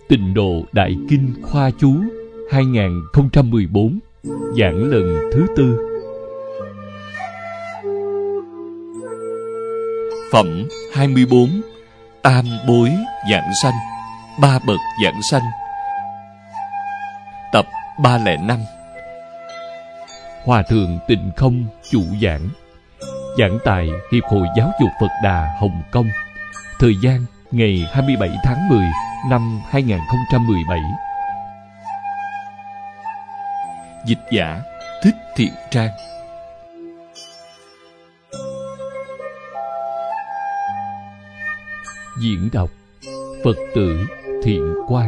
Tịnh Độ Đại Kinh Khoa Chú 2014, giảng lần thứ 4. Phẩm 24. Tam bối giảng sanh, ba bậc giảng sanh. Tập 305. Hòa thượng Tịnh Không chủ giảng. Giảng tại Hiệp hội Giáo dục Phật Đà Hồng Kông. Thời gian ngày 27 tháng 10 năm 2017. Dịch giả Thích Thiện Trang. Diễn đọc Phật tử Thiện Quang.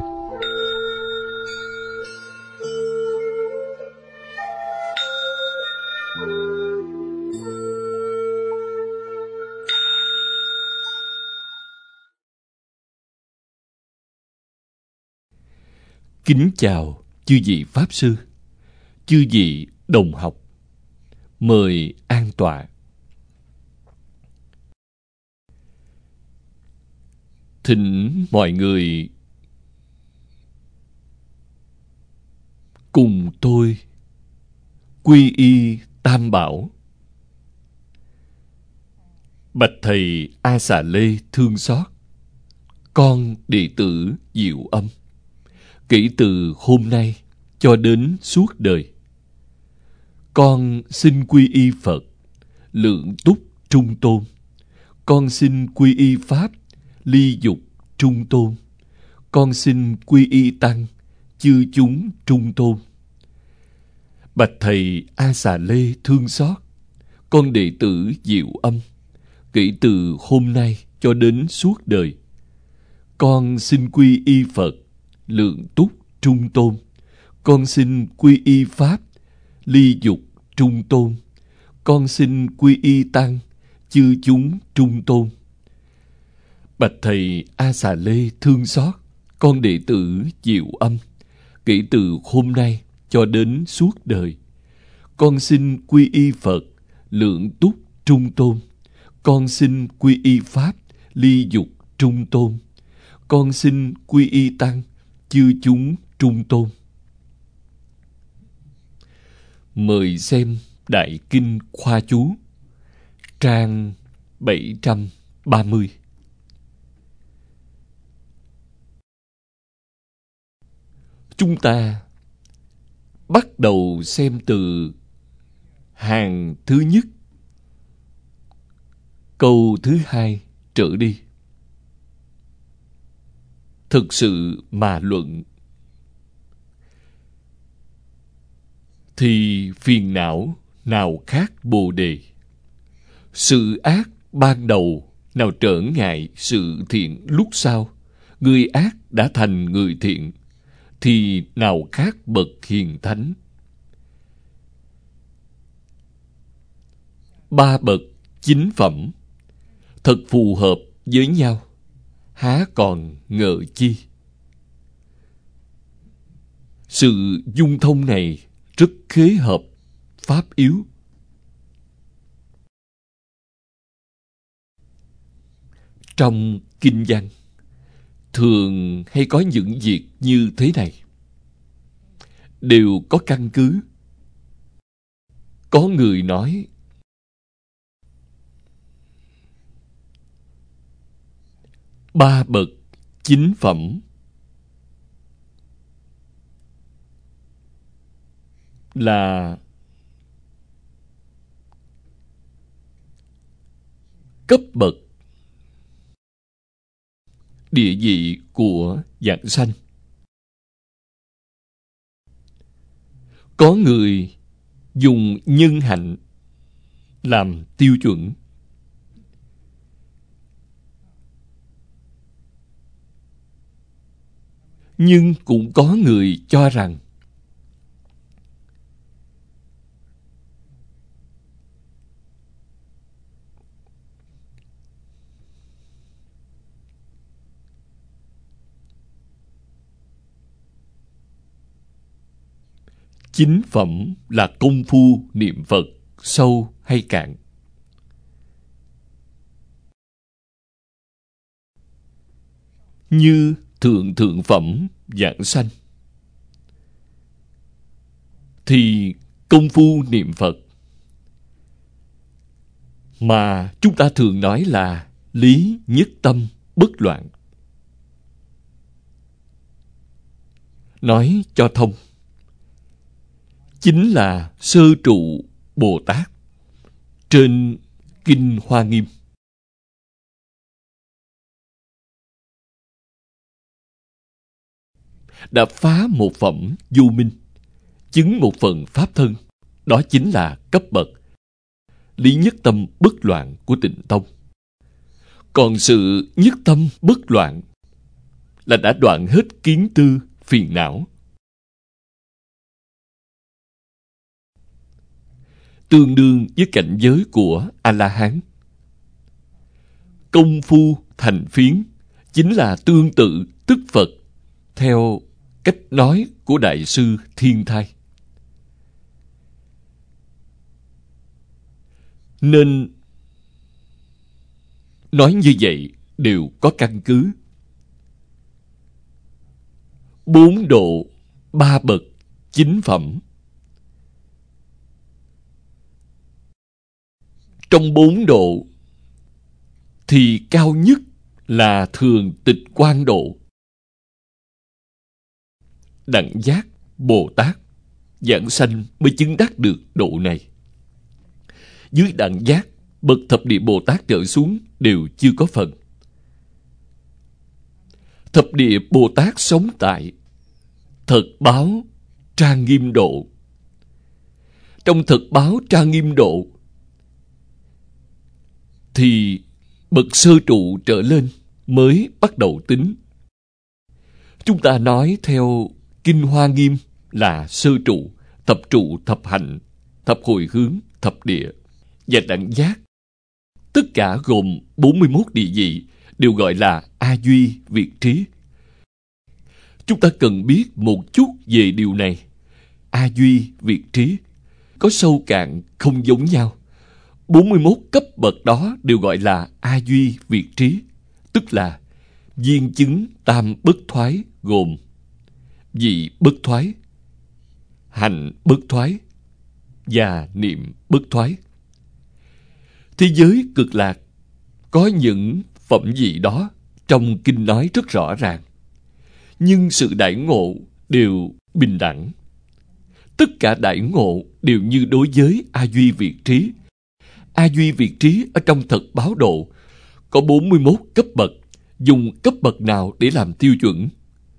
Kính chào chư vị Pháp Sư, chư vị đồng học. Mời an tọa. Thỉnh mọi người cùng tôi quy y Tam Bảo. Bạch Thầy A Xà Lê thương xót, con đệ tử Diệu Âm, kể từ hôm nay cho đến suốt đời, con xin quy y Phật, Lượng Túc Trung Tôn. Con xin quy y Pháp, Ly Dục Trung Tôn. Con xin quy y Tăng, chư chúng Trung Tôn. Bạch Thầy A Xà Lê thương xót, con đệ tử Diệu Âm, kể từ hôm nay cho đến suốt đời, con xin quy y Phật, Lượng Túc Trung Tôn. Con xin quy y Pháp, Ly Dục Trung Tôn. Con xin quy y Tăng, chư chúng Trung Tôn. Bạch Thầy A Xà Lê thương xót, con đệ tử Diệu Âm, kể từ hôm nay cho đến suốt đời, con xin quy y Phật, Lượng Túc Trung Tôn. Con xin quy y Pháp, Ly Dục Trung Tôn. Con xin quy y Tăng, chư chúng Trung Tôn. Mời xem Đại Kinh Khoa Chú, trang 730. Chúng ta bắt đầu xem từ hàng thứ nhất, câu thứ 2 trở đi. Thực sự mà luận thì phiền não nào khác Bồ Đề. Sự ác ban đầu nào trở ngại sự thiện lúc sau, người ác đã thành người thiện, thì nào khác bậc hiền thánh. Ba bậc chính phẩm thật phù hợp với nhau, há còn ngờ chi. Sự dung thông này rất khế hợp pháp yếu. Trong kinh văn thường hay có những việc như thế này, đều có căn cứ. Có người nói ba bậc chính phẩm là cấp bậc địa vị của giảng sanh. Có người dùng nhân hạnh làm tiêu chuẩn. Nhưng cũng có người cho rằng chính phẩm là công phu niệm Phật sâu hay cạn. Như thượng thượng phẩm giảng sanh, thì công phu niệm Phật mà chúng ta thường nói là lý nhất tâm bất loạn. Nói cho thông, chính là sơ trụ Bồ Tát trên Kinh Hoa Nghiêm. Đã phá một phẩm vô minh, chứng một phần pháp thân, đó chính là cấp bậc lý nhất tâm bất loạn của Tịnh Tông. Còn sự nhất tâm bất loạn là đã đoạn hết kiến tư, phiền não. Tương đương với cảnh giới của A-la-hán. Công phu thành phiến chính là tương tự tức Phật, theo cách nói của Đại sư Thiên Thai. Nên nói như vậy đều có căn cứ. 4 độ, 3 bậc, 9 phẩm. Trong 4 độ thì cao nhất là thường tịch quan độ. Đẳng giác Bồ Tát giảng sanh mới chứng đắc được độ này. Dưới đẳng giác, bậc thập địa Bồ Tát trở xuống đều chưa có phần. Thập địa Bồ Tát sống tại thật báo trang nghiêm độ. Trong thật báo trang nghiêm độ thì bậc sơ trụ trở lên mới bắt đầu tính. Chúng ta nói theo Kinh Hoa Nghiêm là sơ trụ, thập trụ, thập hạnh, thập hồi hướng, thập địa và đẳng giác. Tất cả gồm 41 địa vị đều gọi là A Duy Việt Trí. Chúng ta cần biết một chút về điều này. A Duy Việt Trí có sâu cạn không giống nhau. 41 cấp bậc đó đều gọi là A Duy Việt Trí, tức là viên chứng tam bất thoái, gồm vị bất thoái, hành bất thoái và niệm bất thoái. Thế giới cực lạc có những phẩm vị đó trong kinh nói rất rõ ràng, nhưng sự đãi ngộ đều bình đẳng. Tất cả đãi ngộ đều như đối với A Duy Việt Trí. A Duy Việt Trí ở trong thật báo độ có 41 cấp bậc. Dùng cấp bậc nào để làm tiêu chuẩn?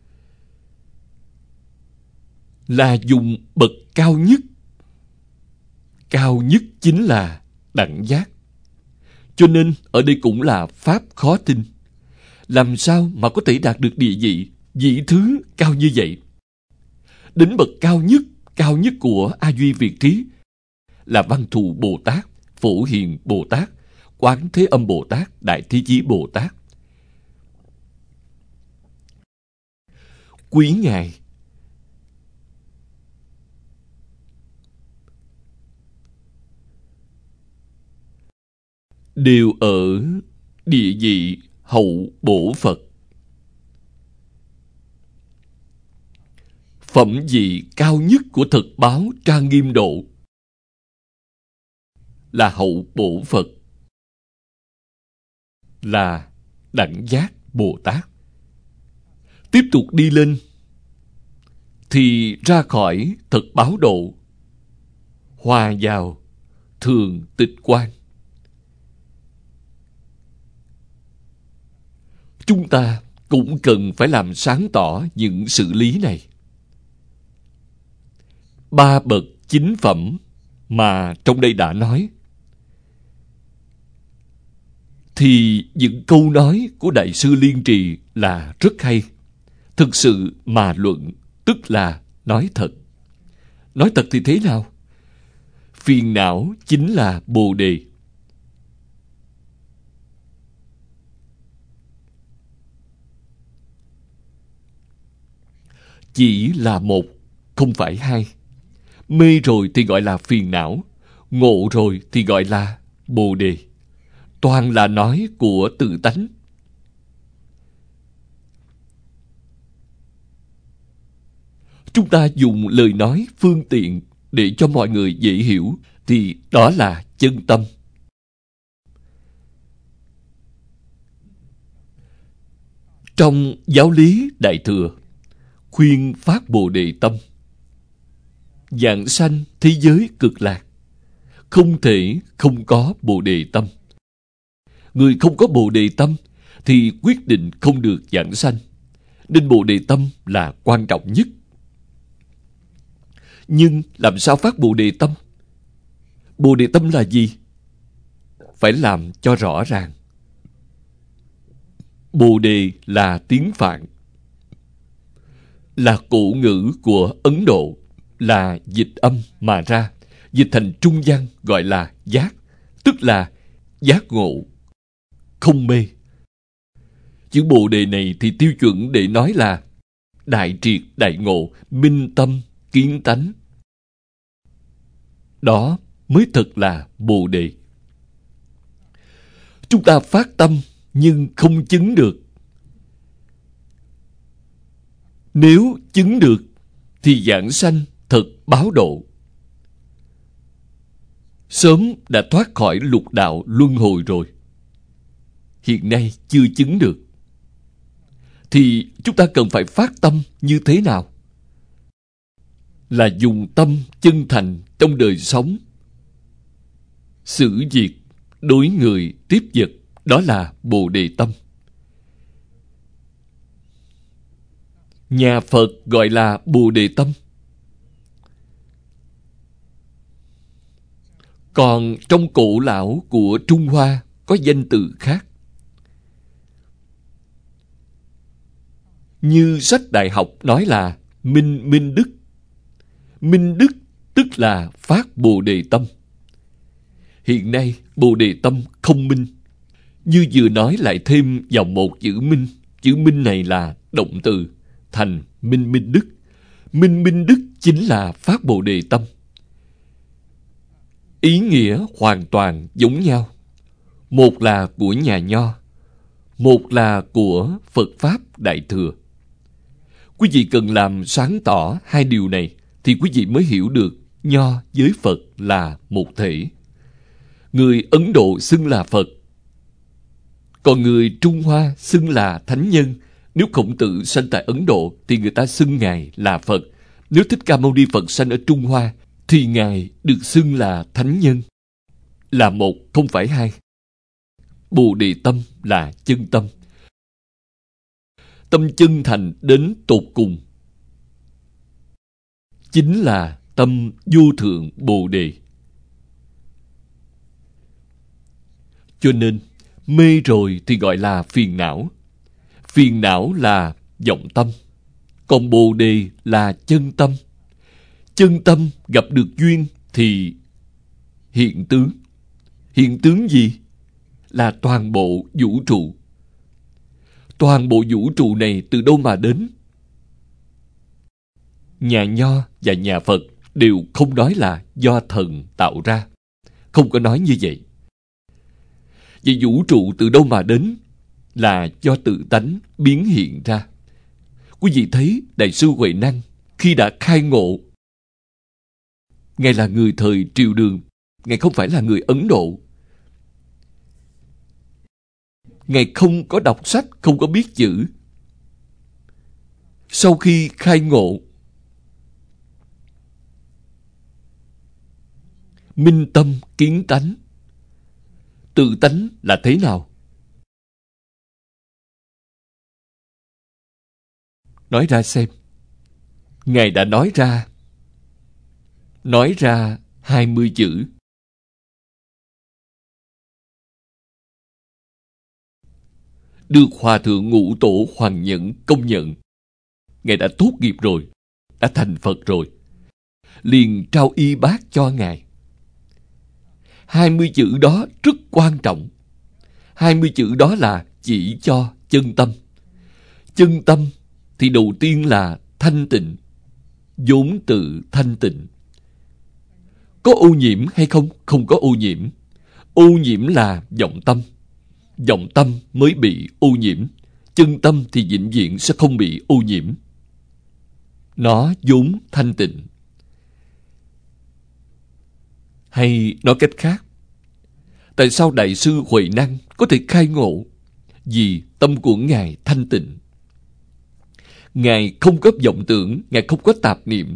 Là dùng bậc cao nhất. Cao nhất chính là đẳng giác. Cho nên ở đây cũng là pháp khó tin. Làm sao mà có thể đạt được địa vị, vị thứ cao như vậy? Đến bậc cao nhất của A Duy Việt Trí là Văn Thù Bồ Tát, Phổ Hiền Bồ Tát, Quán Thế Âm Bồ Tát, Đại Thế Chí Bồ Tát. Quý Ngài đều ở địa vị hậu bổ Phật. Phẩm vị cao nhất của thực báo trang nghiêm độ là hậu bổ Phật, là đẳng giác Bồ Tát. Tiếp tục đi lên thì ra khỏi thực báo độ, hòa vào thường tịch quan. Chúng ta cũng cần phải làm sáng tỏ những sự lý này. 3 bậc 9 phẩm mà trong đây đã nói, thì những câu nói của Đại sư Liên Trì là rất hay. Thực sự mà luận, tức là nói thật. Nói thật thì thế nào? Phiền não chính là Bồ Đề. Chỉ là một, không phải hai. Mê rồi thì gọi là phiền não, ngộ rồi thì gọi là Bồ Đề. Toàn là nói của tự tánh. Chúng ta dùng lời nói phương tiện để cho mọi người dễ hiểu thì đó là chân tâm. Trong giáo lý Đại Thừa, khuyên phát Bồ Đề tâm, vãng sanh thế giới cực lạc, không thể không có Bồ Đề tâm. Người không có Bồ Đề tâm thì quyết định không được vãng sanh, nên Bồ Đề tâm là quan trọng nhất. Nhưng làm sao phát Bồ Đề tâm? Bồ Đề tâm là gì? Phải làm cho rõ ràng. Bồ Đề là tiếng Phạn, là cổ ngữ của Ấn Độ, là dịch âm mà ra, dịch thành trung văn gọi là giác, tức là giác ngộ, không mê. Chữ Bồ Đề này thì tiêu chuẩn để nói là đại triệt đại ngộ, minh tâm kiến tánh. Đó mới thật là Bồ Đề. Chúng ta phát tâm nhưng không chứng được. Nếu chứng được thì vãng sanh thật báo độ, sớm đã thoát khỏi lục đạo luân hồi rồi. Hiện nay chưa chứng được thì chúng ta cần phải phát tâm như thế nào? Là dùng tâm chân thành trong đời sống, xử việc, đối người, tiếp vật, đó là Bồ Đề tâm. Nhà Phật gọi là Bồ Đề tâm. Còn trong cổ lão của Trung Hoa có danh từ khác. Như sách đại học nói là minh đức. Minh đức tức là phát Bồ Đề tâm. Hiện nay Bồ Đề tâm không minh. Như vừa nói lại thêm vào một chữ minh. Chữ minh này là động từ, thành minh đức. Minh đức chính là phát Bồ Đề tâm. Ý nghĩa hoàn toàn giống nhau. Một là của nhà Nho, một là của Phật Pháp Đại Thừa. Quý vị cần làm sáng tỏ hai điều này thì quý vị mới hiểu được Nho với Phật là một thể. Người Ấn Độ xưng là Phật, còn người Trung Hoa xưng là Thánh Nhân. Nếu Khổng Tử sanh tại Ấn Độ thì người ta xưng Ngài là Phật. Nếu Thích Ca Mâu Ni Phật sanh ở Trung Hoa thì Ngài được xưng là Thánh Nhân. Là một, không phải hai. Bồ Đề tâm là chân tâm. Tâm chân thành đến tột cùng chính là tâm vô thượng Bồ Đề. Cho nên mê rồi thì gọi là phiền não. Phiền não là vọng tâm, còn Bồ Đề là chân tâm. Chân tâm gặp được duyên thì hiện tướng. Hiện tướng gì? Là toàn bộ vũ trụ. Toàn bộ vũ trụ này từ đâu mà đến? Nhà Nho và nhà Phật đều không nói là do thần tạo ra. Không có nói như vậy. Vậy vũ trụ từ đâu mà đến? Là do tự tánh biến hiện ra. Quý vị thấy Đại sư Huệ Năng khi đã khai ngộ, Ngài là người thời triều Đường, Ngài không phải là người Ấn Độ. Ngài không có đọc sách, không có biết chữ. Sau khi khai ngộ, minh tâm kiến tánh. Tự tánh là thế nào? Nói ra xem. Ngài đã nói ra 20 chữ. Được Hòa Thượng Ngũ Tổ Hoàng Nhẫn công nhận. Ngài đã tốt nghiệp rồi, đã thành Phật rồi. Liền trao y bát cho Ngài. 20 chữ đó rất quan trọng. 20 chữ đó là chỉ cho chân tâm. Chân tâm thì đầu tiên là thanh tịnh, vốn tự thanh tịnh. Có ô nhiễm hay không? Không có ô nhiễm. Ô nhiễm là vọng tâm. Vọng tâm mới bị ô nhiễm. Chân tâm thì vĩnh viễn sẽ không bị ô nhiễm. nó vốn thanh tịnh. Hay nói cách khác, tại sao Đại sư Huệ Năng có thể khai ngộ? Vì tâm của Ngài thanh tịnh. Ngài không có vọng tưởng, Ngài không có tạp niệm.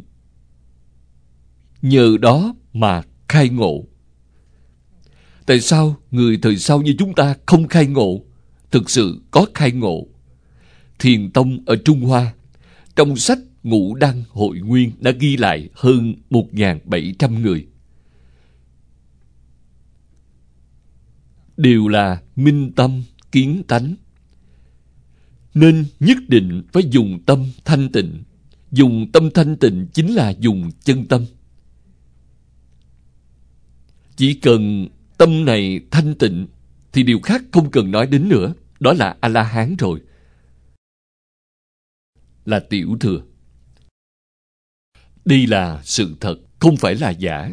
Nhờ đó mà khai ngộ. Tại sao người thời sau như chúng ta không khai ngộ? Thực sự có khai ngộ. Thiền tông ở Trung Hoa, trong sách Ngũ Đăng Hội Nguyên đã ghi lại hơn 1.700 người. Đều là minh tâm, kiến tánh. Nên nhất định phải dùng tâm thanh tịnh. Dùng tâm thanh tịnh chính là dùng chân tâm. Chỉ cần tâm này thanh tịnh thì điều khác không cần nói đến nữa. Đó là A-la-hán rồi. Là tiểu thừa. Đây là sự thật, không phải là giả.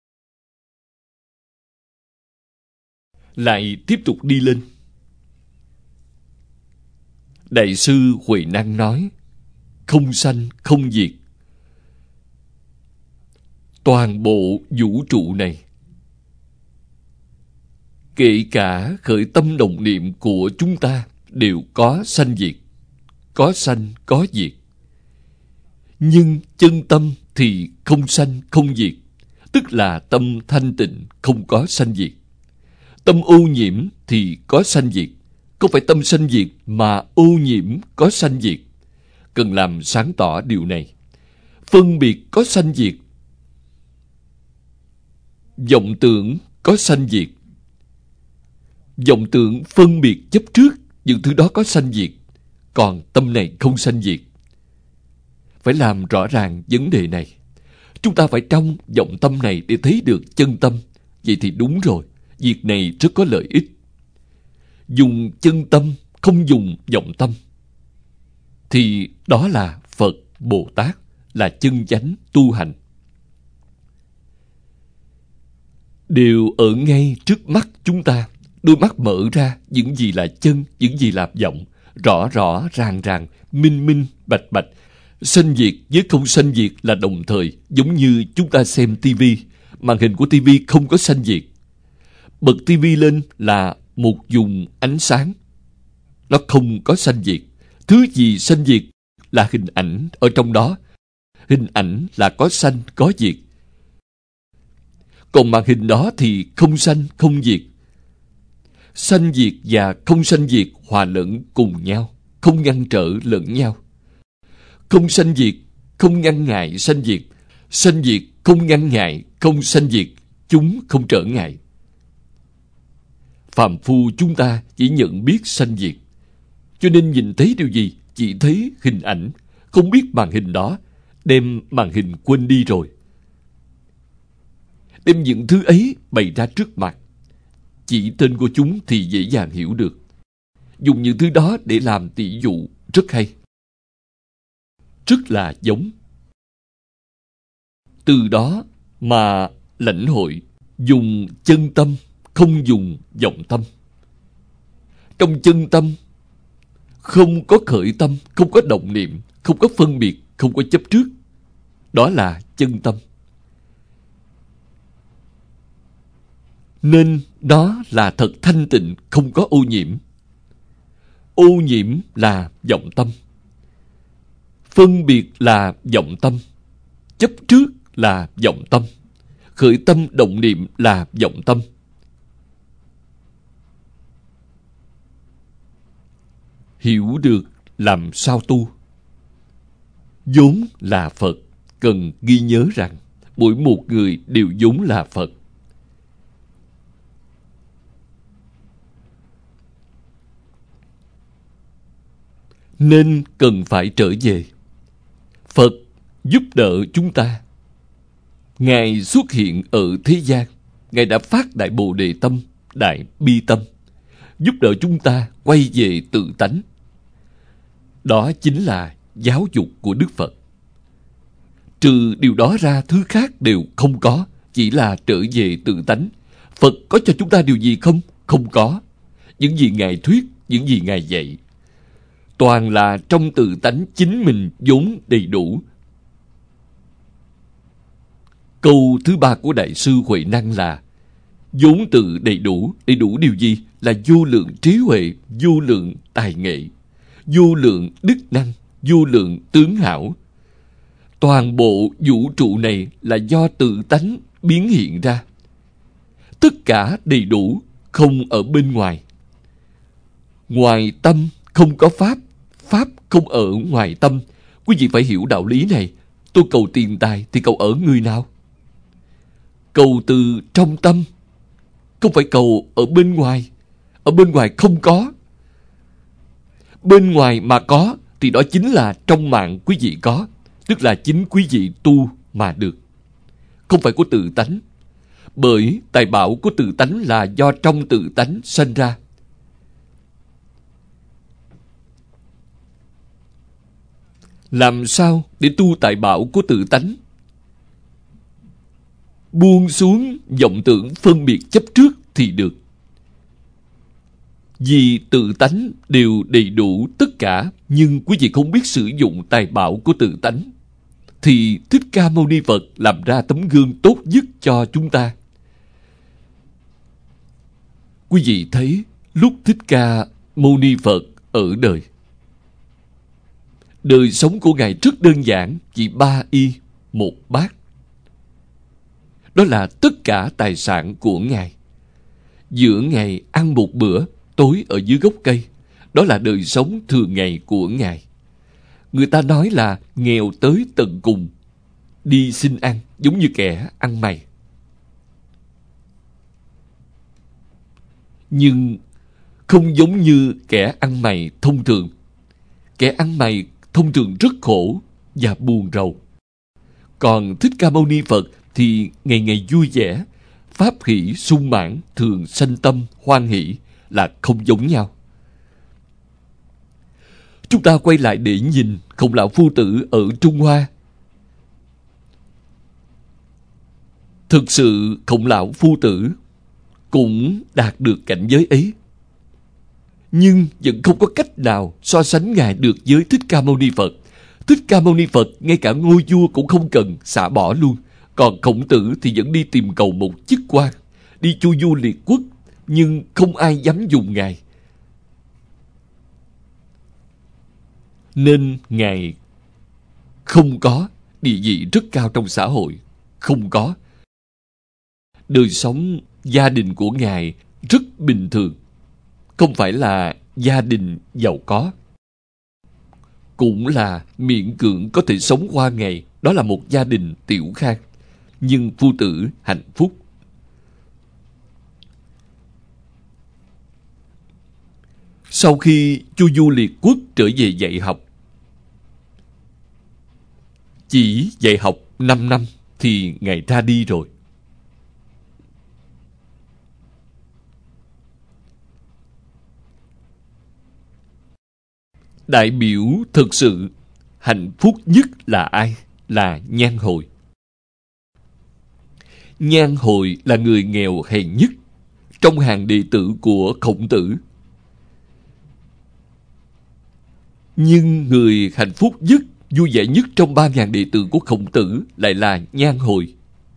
Lại tiếp tục đi lên. Đại sư Huệ Năng nói, không sanh, không diệt. Toàn bộ vũ trụ này, kể cả khởi tâm động niệm của chúng ta, đều có sanh diệt. Có sanh, có diệt. Nhưng chân tâm thì không sanh, không diệt. Tức là tâm thanh tịnh, không có sanh diệt. Tâm ô nhiễm thì có sanh diệt. Không phải tâm sanh diệt mà ô nhiễm có sanh diệt. Cần làm sáng tỏ điều này. Phân biệt có sanh diệt. Vọng tưởng có sanh diệt. Vọng tưởng phân biệt chấp trước, những thứ đó có sanh diệt. Còn tâm này không sanh diệt. Phải làm rõ ràng vấn đề này. Chúng ta phải trong vọng tâm này để thấy được chân tâm. Vậy thì đúng rồi. Việc này rất có lợi ích. Dùng chân tâm, không dùng vọng tâm, thì đó là Phật, Bồ Tát, là chân chánh tu hành. Đều ở ngay trước mắt chúng ta. Đôi mắt mở ra, những gì là chân, những gì là vọng, rõ rõ ràng ràng, minh minh bạch bạch. Sanh diệt với không sanh diệt là đồng thời. Giống như chúng ta xem tivi, màn hình của tivi không có sanh diệt. Bật tivi lên là một vùng ánh sáng. Nó không có sanh diệt. Thứ gì sanh diệt là hình ảnh ở trong đó. Hình ảnh là có sanh, có diệt. Còn màn hình đó thì không sanh, không diệt. Sanh diệt và không sanh diệt hòa lẫn cùng nhau, không ngăn trở lẫn nhau. Không sanh diệt, không ngăn ngại sanh diệt. Sanh diệt, không ngăn ngại, không sanh diệt. Chúng không trở ngại. Phàm phu chúng ta chỉ nhận biết sanh diệt. Cho nên nhìn thấy điều gì? Chỉ thấy hình ảnh. Không biết màn hình đó. Đem màn hình quên đi rồi. Đem những thứ ấy bày ra trước mặt. Chỉ tên của chúng thì dễ dàng hiểu được. Dùng những thứ đó để làm tỷ dụ rất hay. Rất là giống. Từ đó mà lãnh hội dùng chân tâm, không dùng vọng tâm. Trong chân tâm không có khởi tâm, không có động niệm, không có phân biệt, không có chấp trước. Đó là chân tâm. Nên đó là thật thanh tịnh, không có ô nhiễm. Ô nhiễm là vọng tâm. Phân biệt là vọng tâm. Chấp trước là vọng tâm. Khởi tâm động niệm là vọng tâm. Hiểu được làm sao tu. Vốn là Phật. Cần ghi nhớ rằng mỗi một người đều vốn là Phật. Nên cần phải trở về. Phật giúp đỡ chúng ta. Ngài xuất hiện ở thế gian. Ngài đã phát Đại Bồ Đề Tâm, Đại Bi Tâm, giúp đỡ chúng ta quay về tự tánh. Đó chính là giáo dục của Đức Phật. Trừ điều đó ra, thứ khác đều không có. Chỉ là trở về tự tánh. Phật có cho chúng ta điều gì không? Không có. Những gì Ngài thuyết, những gì Ngài dạy, toàn là trong tự tánh chính mình vốn đầy đủ. Câu thứ ba của Đại sư Huệ Năng là vốn tự đầy đủ. Đầy đủ điều gì? Là vô lượng trí huệ, vô lượng tài nghệ, vô lượng đức năng, vô lượng tướng hảo. Toàn bộ vũ trụ này là do tự tánh biến hiện ra. Tất cả đầy đủ, không ở bên ngoài. Ngoài tâm không có pháp, pháp không ở ngoài tâm. Quý vị phải hiểu đạo lý này. Tôi cầu tiền tài thì cầu ở người nào? Cầu từ trong tâm, không phải cầu ở bên ngoài. Ở bên ngoài không có. Bên ngoài mà có thì đó chính là trong mạng quý vị có, tức là chính quý vị tu mà được, không phải của tự tánh. Bởi tài bảo của tự tánh là do trong tự tánh sanh ra. Làm sao để tu tài bảo của tự tánh? Buông xuống vọng tưởng phân biệt chấp trước thì được. Vì tự tánh đều đầy đủ tất cả, nhưng quý vị không biết sử dụng tài bảo của tự tánh, thì Thích Ca Mâu Ni Phật làm ra tấm gương tốt nhất cho chúng ta. Quý vị thấy lúc Thích Ca Mâu Ni Phật ở đời, đời sống của Ngài rất đơn giản, chỉ 3 y 1 bát. Đó là tất cả tài sản của Ngài. Giữa ngày ăn một bữa, tối ở dưới gốc cây. Đó là đời sống thường ngày của Ngài. Người ta nói là nghèo tới tận cùng, đi xin ăn, giống như kẻ ăn mày. Nhưng không giống như kẻ ăn mày thông thường. Kẻ ăn mày thông thường rất khổ và buồn rầu. Còn Thích Ca Mâu Ni Phật thì ngày ngày vui vẻ, pháp hỷ sung mãn, thường sanh tâm hoan hỷ, là không giống nhau. Chúng ta quay lại để nhìn Khổng Lão Phu Tử ở Trung Hoa. Thực sự Khổng Lão Phu Tử cũng đạt được cảnh giới ấy, nhưng vẫn không có cách nào so sánh Ngài được với Thích Ca Mâu Ni Phật. Thích Ca Mâu Ni Phật ngay cả ngôi vua cũng không cần, xả bỏ luôn. Còn Khổng Tử thì vẫn đi tìm cầu một chức quan, đi chu du liệt quốc, nhưng không ai dám dùng Ngài. Nên Ngài không có địa vị rất cao trong xã hội. Không có. Đời sống gia đình của Ngài rất bình thường, không phải là gia đình giàu có, cũng là miễn cưỡng có thể sống qua ngày. Đó là một gia đình tiểu khang, nhưng phu tử hạnh phúc. Sau khi chu du liệt quốc trở về dạy học, chỉ dạy học 5 năm thì Ngài ra đi rồi. Đại biểu thực sự hạnh phúc nhất là ai? Là Nhan Hồi. Nhan Hồi là người nghèo hèn nhất trong hàng đệ tử của Khổng Tử. Nhưng người hạnh phúc nhất, vui vẻ nhất trong 3.000 đệ tử của Khổng Tử lại là Nhan Hồi.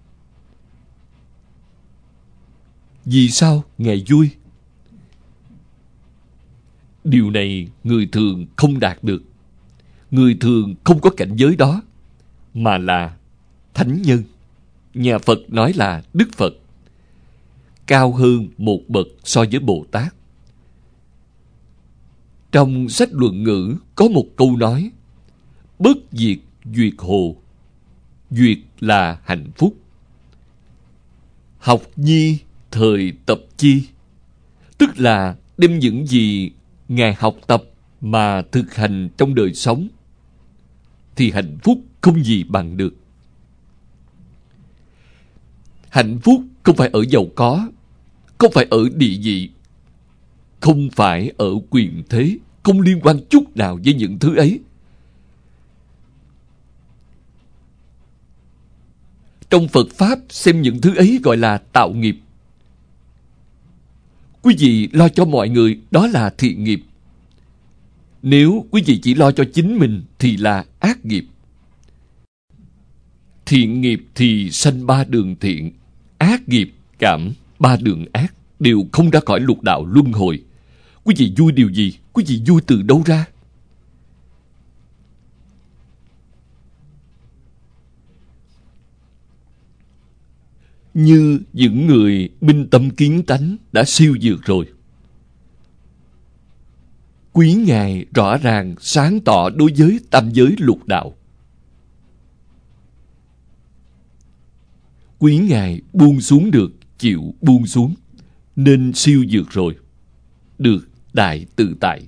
Vì sao Ngài vui? Điều này người thường không đạt được. Người thường không có cảnh giới đó, mà là thánh nhân. Nhà Phật nói là Đức Phật, cao hơn một bậc so với Bồ Tát. Trong sách Luận Ngữ có một câu nói: bất diệt duyệt hồ. Duyệt là hạnh phúc. Học nhi thời tập chi, tức là đem những gì Ngài học tập mà thực hành trong đời sống, thì hạnh phúc không gì bằng được. Hạnh phúc không phải ở giàu có, không phải ở địa vị, không phải ở quyền thế, không liên quan chút nào với những thứ ấy. Trong Phật Pháp xem những thứ ấy gọi là tạo nghiệp. Quý vị lo cho mọi người, đó là thiện nghiệp. Nếu quý vị chỉ lo cho chính mình thì là ác nghiệp. thiện nghiệp thì sanh ba đường thiện, ác nghiệp cảm ba đường ác, đều không ra khỏi lục đạo luân hồi. Quý vị vui điều gì? Quý vị vui từ đâu ra? Như những người minh tâm kiến tánh đã siêu vượt rồi. Quý Ngài rõ ràng sáng tỏ đối với tam giới lục đạo. Quý Ngài buông xuống được, chịu buông xuống, nên siêu vượt rồi, được đại tự tại.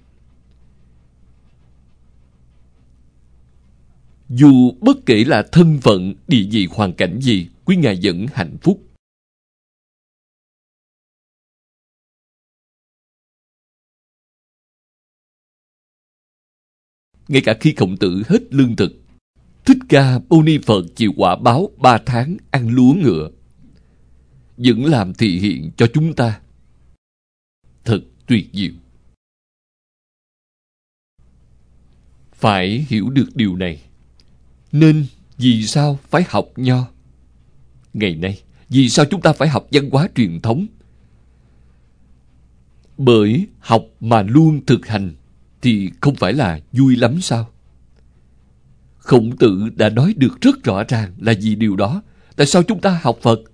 Dù bất kể là thân phận, địa vị, hoàn cảnh gì, Quý Ngài vẫn hạnh phúc. Ngay cả khi Khổng Tử hết lương thực, Thích Ca Mâu Ni Phật chịu quả báo 3 tháng ăn lúa ngựa, vẫn làm thị hiện cho chúng ta. Thật tuyệt diệu. Phải hiểu được điều này. Nên vì sao phải học nho? Ngày nay, vì sao chúng ta phải học văn hóa truyền thống? Bởi học mà luôn thực hành thì không phải là vui lắm sao? Khổng Tử đã nói được rất rõ ràng là vì điều đó. Tại sao chúng ta học Phật?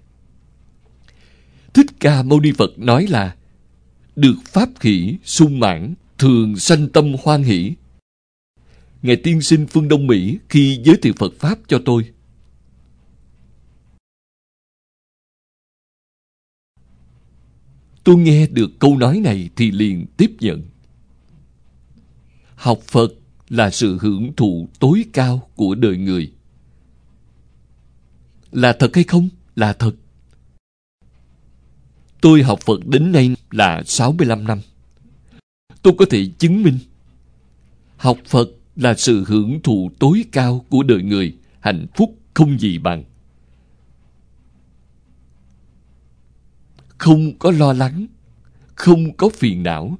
Thích Ca Mâu Ni Phật nói là được pháp hỷ sung mãn, thường sanh tâm hoan hỷ. Ngài tiên sinh phương Đông Mỹ khi giới thiệu Phật Pháp cho tôi, tôi nghe được câu nói này thì liền tiếp nhận. Học Phật là sự hưởng thụ tối cao của đời người. Là thật hay không? Là thật. Tôi học Phật đến nay là 65 năm. Tôi có thể chứng minh học Phật là sự hưởng thụ tối cao của đời người, hạnh phúc không gì bằng. Không có lo lắng, không có phiền não.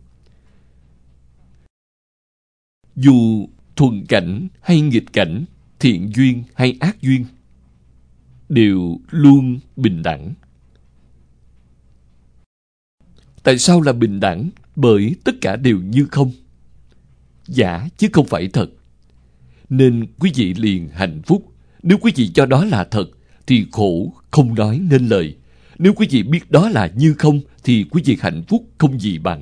Dù thuận cảnh hay nghịch cảnh, thiện duyên hay ác duyên, đều luôn bình đẳng. Tại sao là bình đẳng? Bởi tất cả đều như không. Giả chứ không phải thật. Nên quý vị liền hạnh phúc. Nếu quý vị cho đó là thật, thì khổ không nói nên lời. Nếu quý vị biết đó là như không, thì quý vị hạnh phúc không gì bằng.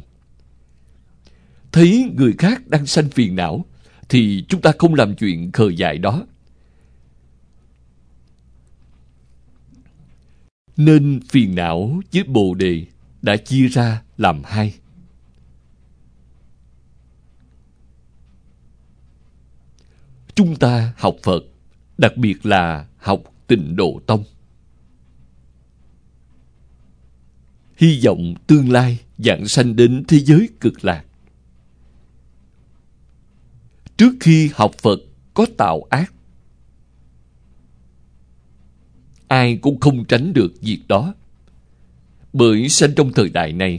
Thấy người khác đang sanh phiền não, thì chúng ta không làm chuyện khờ dại đó. Nên phiền não với Bồ Đề đã chia ra làm hai. Chúng ta học Phật, đặc biệt là học Tịnh Độ Tông, hy vọng tương lai vãng sanh đến thế giới cực lạc. Trước khi học Phật có tạo ác, ai cũng không tránh được việc đó. Bởi sanh trong thời đại này.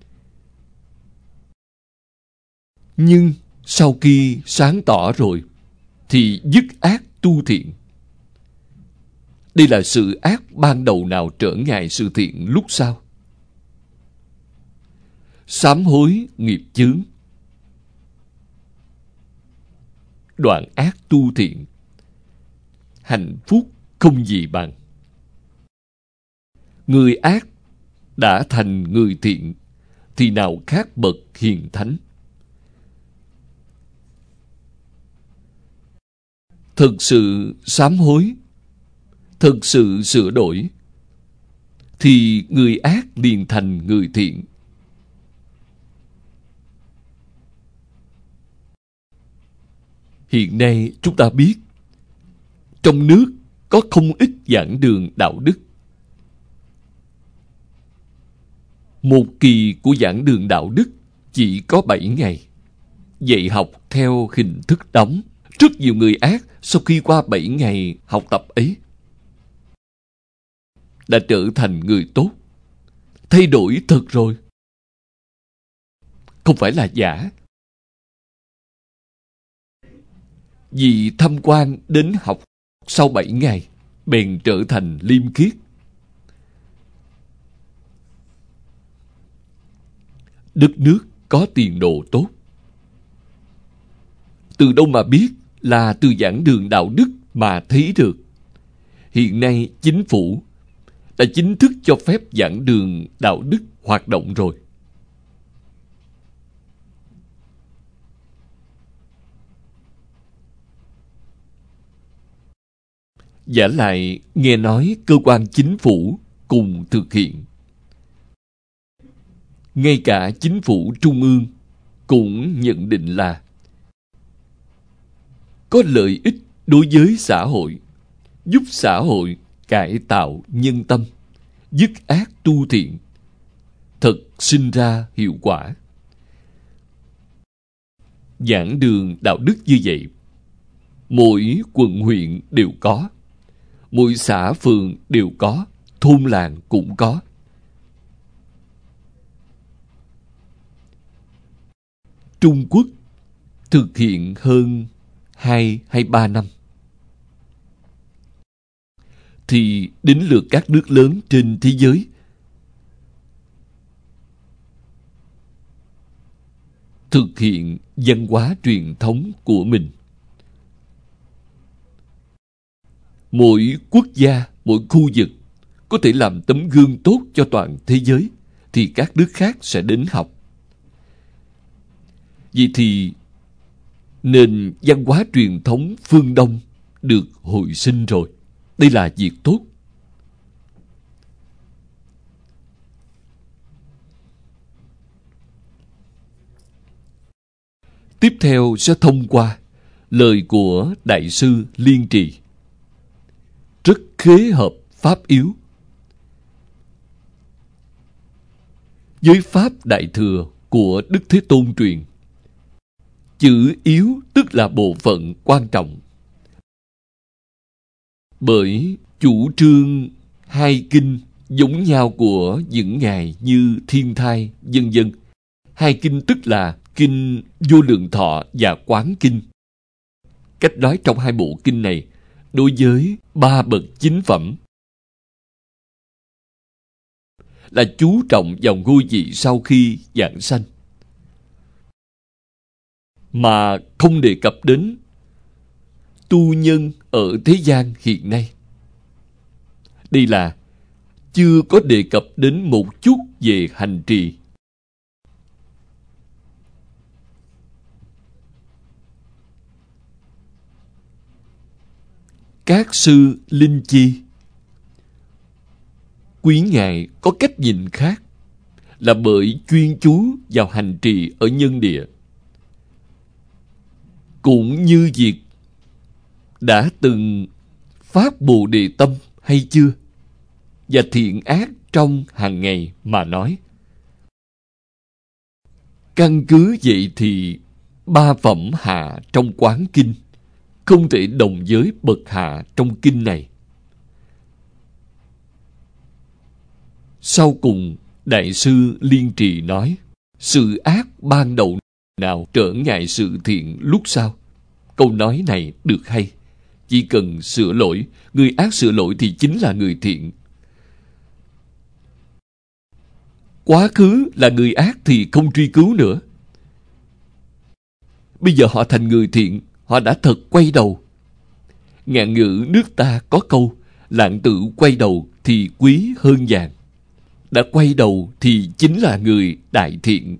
Nhưng sau khi sáng tỏ rồi, thì dứt ác tu thiện. Đây là sự ác ban đầu nào trở ngại sự thiện lúc sau. Sám hối nghiệp chướng, đoạn ác tu thiện, hạnh phúc không gì bằng. Người ác đã thành người thiện, thì nào khác bậc hiền thánh. Thực sự sám hối, thực sự sửa đổi, thì người ác liền thành người thiện. Hiện nay chúng ta biết, trong nước có không ít giảng đường đạo đức. Một kỳ của giảng đường đạo đức chỉ có 7 ngày. Dạy học theo hình thức đóng. Rất nhiều người ác sau khi qua 7 ngày học tập ấy đã trở thành người tốt. Thay đổi thật rồi. Không phải là giả. Vì tham quan đến học sau 7 ngày bèn trở thành liêm khiết. Đất nước có tiền đồ tốt. Từ đâu mà biết? Là từ giảng đường đạo đức mà thấy được. Hiện nay chính phủ đã chính thức cho phép giảng đường đạo đức hoạt động rồi. Vả lại nghe nói cơ quan chính phủ cùng thực hiện. Ngay cả chính phủ trung ương cũng nhận định là có lợi ích đối với xã hội, giúp xã hội cải tạo nhân tâm, dứt ác tu thiện, thật sinh ra hiệu quả. Giảng đường đạo đức như vậy, mỗi quận huyện đều có, mỗi xã phường đều có, thôn làng cũng có. Trung Quốc thực hiện hơn 2 hay 3 năm, thì đến lượt các nước lớn trên thế giới thực hiện văn hóa truyền thống của mình. Mỗi quốc gia, mỗi khu vực có thể làm tấm gương tốt cho toàn thế giới, thì các nước khác sẽ đến học. Vậy thì nền văn hóa truyền thống phương Đông được hồi sinh rồi. Đây là việc tốt. Tiếp theo sẽ thông qua lời của Đại sư Liên Trì. Rất khế hợp Pháp yếu với Pháp Đại Thừa của Đức Thế Tôn truyền. Chữ yếu tức là bộ phận quan trọng. Bởi chủ trương hai kinh giống nhau của những ngài như Thiên Thai, vân vân. Hai kinh tức là kinh Vô Lượng Thọ và Quán Kinh. Cách nói trong hai bộ kinh này, đối với 3 bậc chính phẩm, là chú trọng vào ngôi vị sau khi giảng sanh, mà không đề cập đến tu nhân ở thế gian hiện nay. Đây là chưa có đề cập đến một chút về hành trì. Các sư Linh Chi, quý ngài có cách nhìn khác, là bởi chuyên chú vào hành trì ở nhân địa. Cũng như việc đã từng phát Bồ Đề tâm hay chưa, và thiện ác trong hàng ngày mà nói. Căn cứ vậy thì 3 phẩm hạ trong Quán Kinh không thể đồng với bậc hạ trong kinh này. Sau cùng, Đại sư Liên Trì nói, sự ác ban đầu nào trở ngại sự thiện lúc sau. Câu nói này được hay. Chỉ cần sửa lỗi, người ác sửa lỗi thì chính là người thiện. Quá khứ là người ác thì không truy cứu nữa. Bây giờ họ thành người thiện, họ đã thật quay đầu. Ngạn ngữ nước ta có câu, lạng tử quay đầu thì quý hơn vàng. Đã quay đầu thì chính là người đại thiện.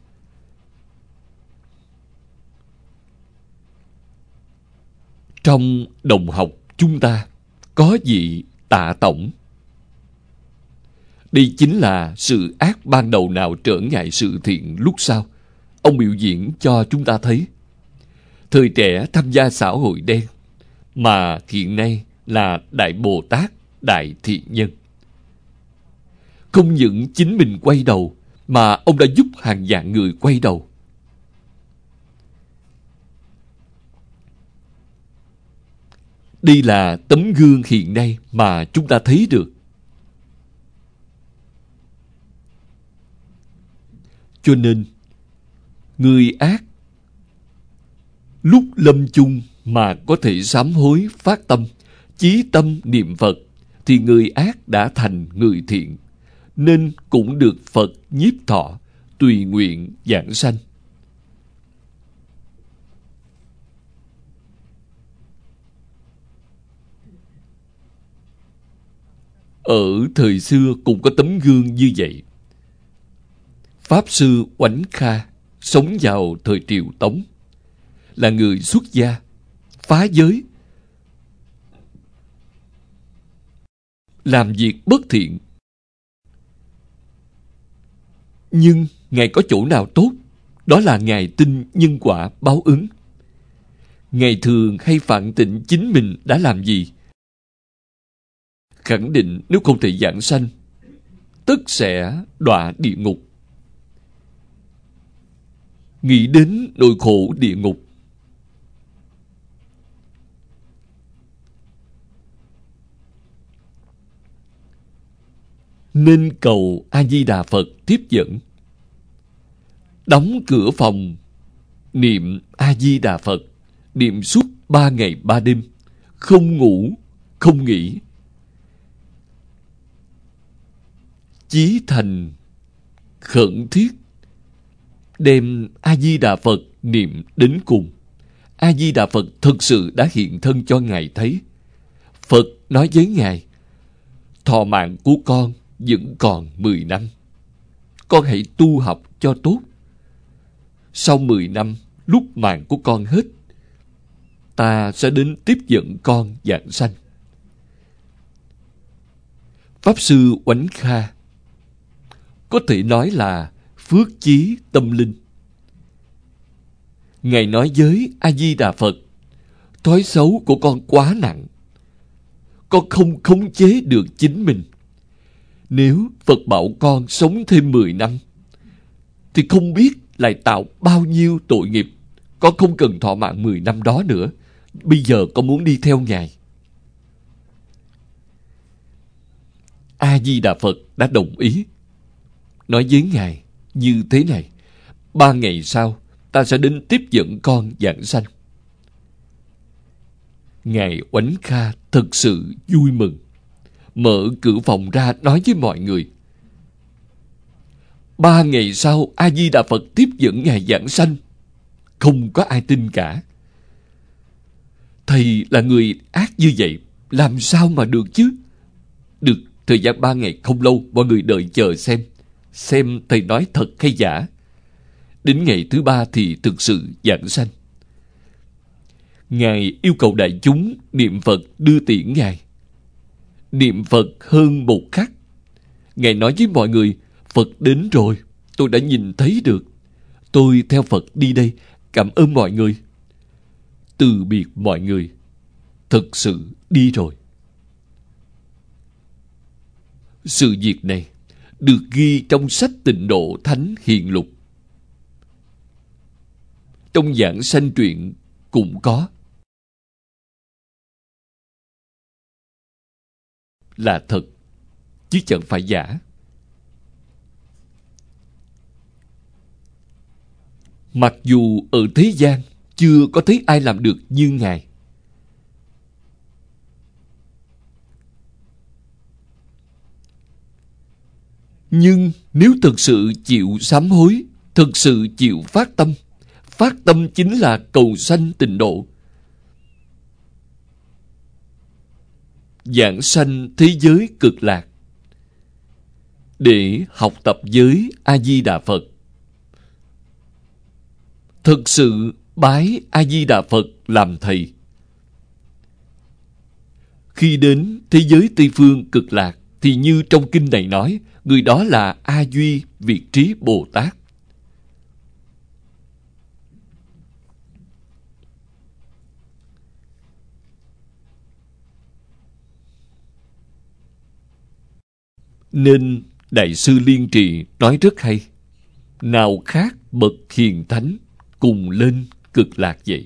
Trong đồng học chúng ta có vị Tạ Tổng. Đây chính là sự ác ban đầu nào trở ngại sự thiện lúc sau. Ông biểu diễn cho chúng ta thấy. Thời trẻ tham gia xã hội đen, mà hiện nay là Đại Bồ Tát, Đại Thiện Nhân. Không những chính mình quay đầu, mà ông đã giúp hàng vạn người quay đầu. Đây là tấm gương hiện nay mà chúng ta thấy được. Cho nên, người ác lúc lâm chung mà có thể sám hối phát tâm, chí tâm niệm Phật, thì người ác đã thành người thiện, nên cũng được Phật nhiếp thọ, tùy nguyện giảng sanh. Ở thời xưa cũng có tấm gương như vậy. Pháp sư Oánh Kha sống vào thời Triều Tống, là người xuất gia, phá giới, làm việc bất thiện. Nhưng Ngài có chỗ nào tốt, đó là Ngài tin nhân quả báo ứng. Ngài thường hay phản tỉnh chính mình đã làm gì, khẳng định nếu không thể giảng sanh, tất sẽ đọa địa ngục. Nghĩ đến nỗi khổ địa ngục, nên cầu A-di-đà Phật tiếp dẫn. Đóng cửa phòng, niệm A-di-đà Phật, niệm suốt 3 ngày 3 đêm, không ngủ, không nghỉ. Chí thành khẩn thiết, đem A-di-đà Phật niệm đến cùng. A-di-đà Phật thực sự đã hiện thân cho Ngài thấy. Phật nói với Ngài: thọ mạng của con vẫn còn 10 năm. Con hãy tu học cho tốt. Sau 10 năm, lúc mạng của con hết, ta sẽ đến tiếp dẫn con giảng sanh. Pháp sư Oánh Kha có thể nói là phước chí tâm linh. Ngài nói với A-di-đà Phật: thói xấu của con quá nặng, con không khống chế được chính mình. Nếu Phật bảo con sống thêm 10 năm, thì không biết lại tạo bao nhiêu tội nghiệp. Con không cần thọ mạng 10 năm đó nữa. Bây giờ con muốn đi theo Ngài. A-di-đà Phật đã đồng ý, nói với Ngài như thế này: 3 ngày sau, ta sẽ đến tiếp dẫn con giảng sanh. Ngài Oánh Kha thật sự vui mừng, mở cửa phòng ra nói với mọi người: 3 ngày sau, A-di-đà Phật tiếp dẫn Ngài giảng sanh. Không có ai tin cả. Thầy là người ác như vậy, làm sao mà được chứ? Được, thời gian 3 ngày không lâu, mọi người đợi chờ xem thầy nói thật hay giả. Đến ngày thứ 3 thì thực sự giảng sanh. Ngài yêu cầu đại chúng niệm Phật đưa tiễn Ngài. Niệm Phật hơn 1 khắc, Ngài nói với mọi người: Phật đến rồi, tôi đã nhìn thấy được. Tôi theo Phật đi đây, cảm ơn mọi người. Từ biệt mọi người, thực sự đi rồi. Sự việc này được ghi trong sách Tịnh Độ Thánh Hiền Lục. Trong giảng sanh truyện cũng có. Là thật, chứ chẳng phải giả. Mặc dù ở thế gian chưa có thấy ai làm được như Ngài. Nhưng nếu thực sự chịu sám hối, thực sự chịu phát tâm chính là cầu sanh tịnh độ, giảng sanh thế giới cực lạc, để học tập với A-di-đà Phật. Thực sự bái A-di-đà Phật làm thầy. Khi đến thế giới Tây Phương cực lạc, thì như trong kinh này nói, người đó là A Duy Việt Trí Bồ Tát. Nên Đại sư Liên Trì nói rất hay: nào khác bậc hiền thánh cùng lên cực lạc vậy.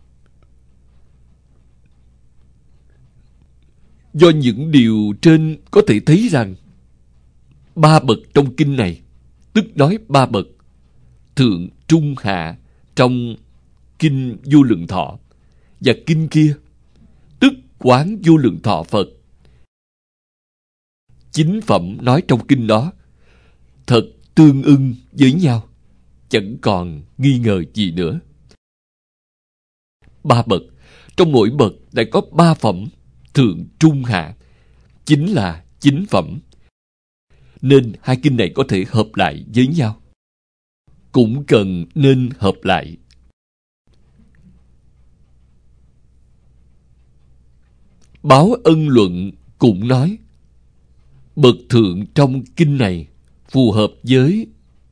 Do những điều trên có thể thấy rằng 3 bậc trong kinh này, tức nói 3 bậc thượng, trung, hạ trong kinh Vô Lượng Thọ, và kinh kia tức Quán Vô Lượng Thọ Phật. Chính phẩm nói trong kinh đó thật tương ưng với nhau, chẳng còn nghi ngờ gì nữa. 3 bậc, trong mỗi bậc lại có 3 phẩm, thượng trung hạ, chính là chính phẩm. Nên hai kinh này có thể hợp lại với nhau, cũng cần nên hợp lại. Báo Ân Luận cũng nói bậc thượng trong kinh này phù hợp với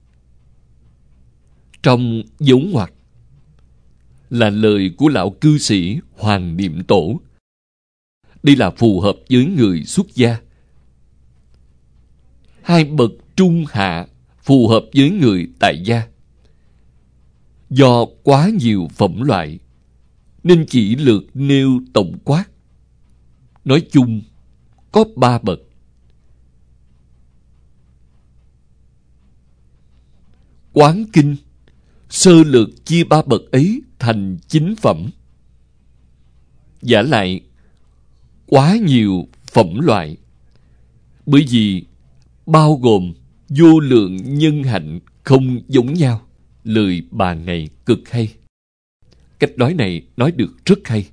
trong dấu ngoặc là lời của lão cư sĩ Hoàng Niệm Tổ. Đây là phù hợp với người xuất gia. 2 bậc trung hạ phù hợp với người tại gia. Do quá nhiều phẩm loại nên chỉ lược nêu tổng quát. Nói chung có 3 bậc. Quán kinh sơ lược chia 3 bậc ấy thành 9 phẩm. Vả lại quá nhiều phẩm loại, bởi vì bao gồm vô lượng nhân hạnh không giống nhau. Lời bà này cực hay. Cách nói này nói được rất hay.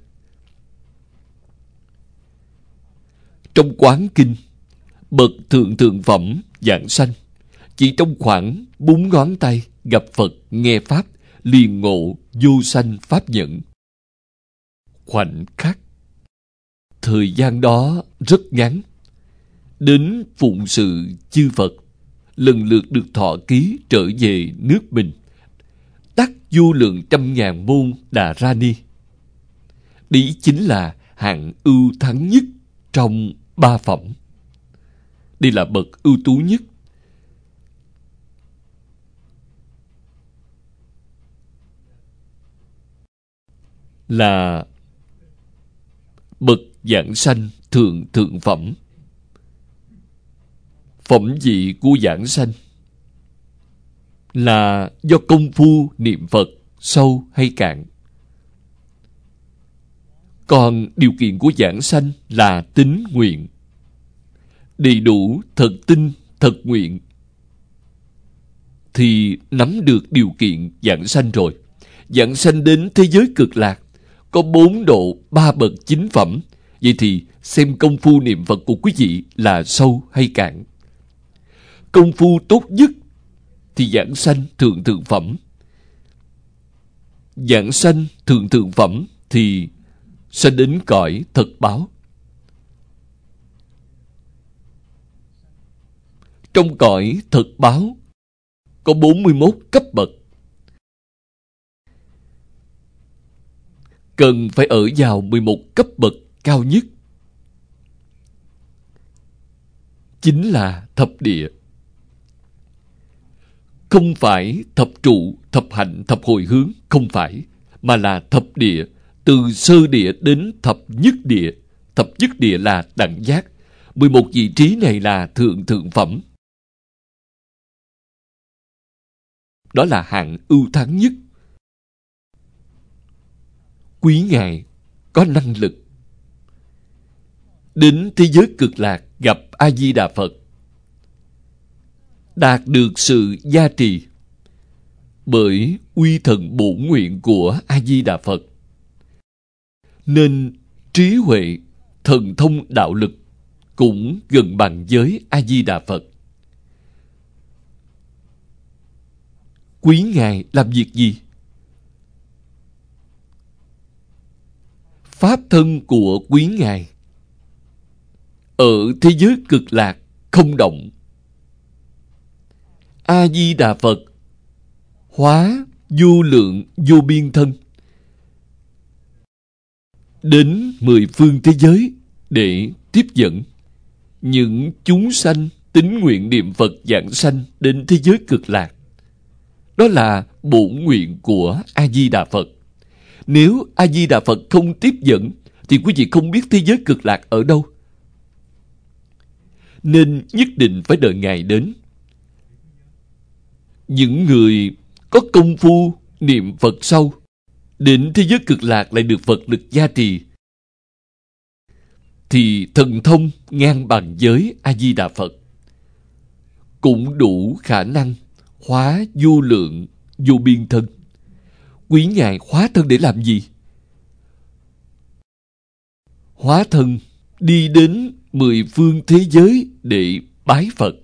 Trong quán kinh, bậc thượng thượng phẩm giảng sanh chỉ trong khoảng 4 ngón tay gặp Phật nghe Pháp liền ngộ vô sanh Pháp nhẫn. Khoảnh khắc. Thời gian đó rất ngắn. Đến phụng sự chư Phật, lần lượt được thọ ký trở về nước mình, đắc vô lượng trăm ngàn môn Đà Ra Ni. Đấy chính là hạng ưu thắng nhất trong 3 phẩm. Đây là bậc ưu tú nhất. Là bậc giảng sanh thượng thượng phẩm. Phẩm vị của giảng sanh là do công phu niệm Phật sâu hay cạn. Còn điều kiện của giảng sanh là tín nguyện. Đầy đủ thật tin, thật nguyện thì nắm được điều kiện giảng sanh rồi. Giảng sanh đến thế giới cực lạc có 4 độ 3 bậc 9 phẩm. Vậy thì xem công phu niệm Phật của quý vị là sâu hay cạn. Công phu tốt nhất thì giảng sanh thượng thượng phẩm. Giảng sanh thượng thượng phẩm thì sẽ đến cõi thật báo. Trong cõi thật báo có 41 cấp bậc. Cần phải ở vào 11 cấp bậc cao nhất, chính là thập địa. Không phải thập trụ, thập hạnh, thập hồi hướng, không phải, mà là thập địa, từ sơ địa đến thập nhất địa. Thập nhất địa là đẳng giác. 11 vị trí này là thượng thượng phẩm. Đó là hạng ưu thắng nhất. Quý ngài có năng lực đến thế giới cực lạc gặp A-di-đà Phật, đạt được sự gia trì bởi uy thần bổn nguyện của A-di-đà Phật, nên trí huệ, thần thông đạo lực cũng gần bằng với A-di-đà Phật. Quý ngài làm việc gì? Pháp thân của quý ngài ở thế giới cực lạc không động. A-di-đà Phật hóa vô lượng vô biên thân đến 10 phương thế giới để tiếp dẫn những chúng sanh tín nguyện niệm Phật giảng sanh đến thế giới cực lạc. Đó là bổn nguyện của A-di-đà Phật. Nếu A-di-đà Phật không tiếp dẫn thì quý vị không biết thế giới cực lạc ở đâu. Nên nhất định phải đợi Ngài đến. Những người có công phu niệm Phật sâu đến thế giới cực lạc lại được Phật lực gia trì, thì thần thông ngang bằng với A-di-đà Phật, cũng đủ khả năng hóa vô lượng vô biên thân. Quý Ngài hóa thân để làm gì? Hóa thân đi đến 10 phương thế giới để bái Phật.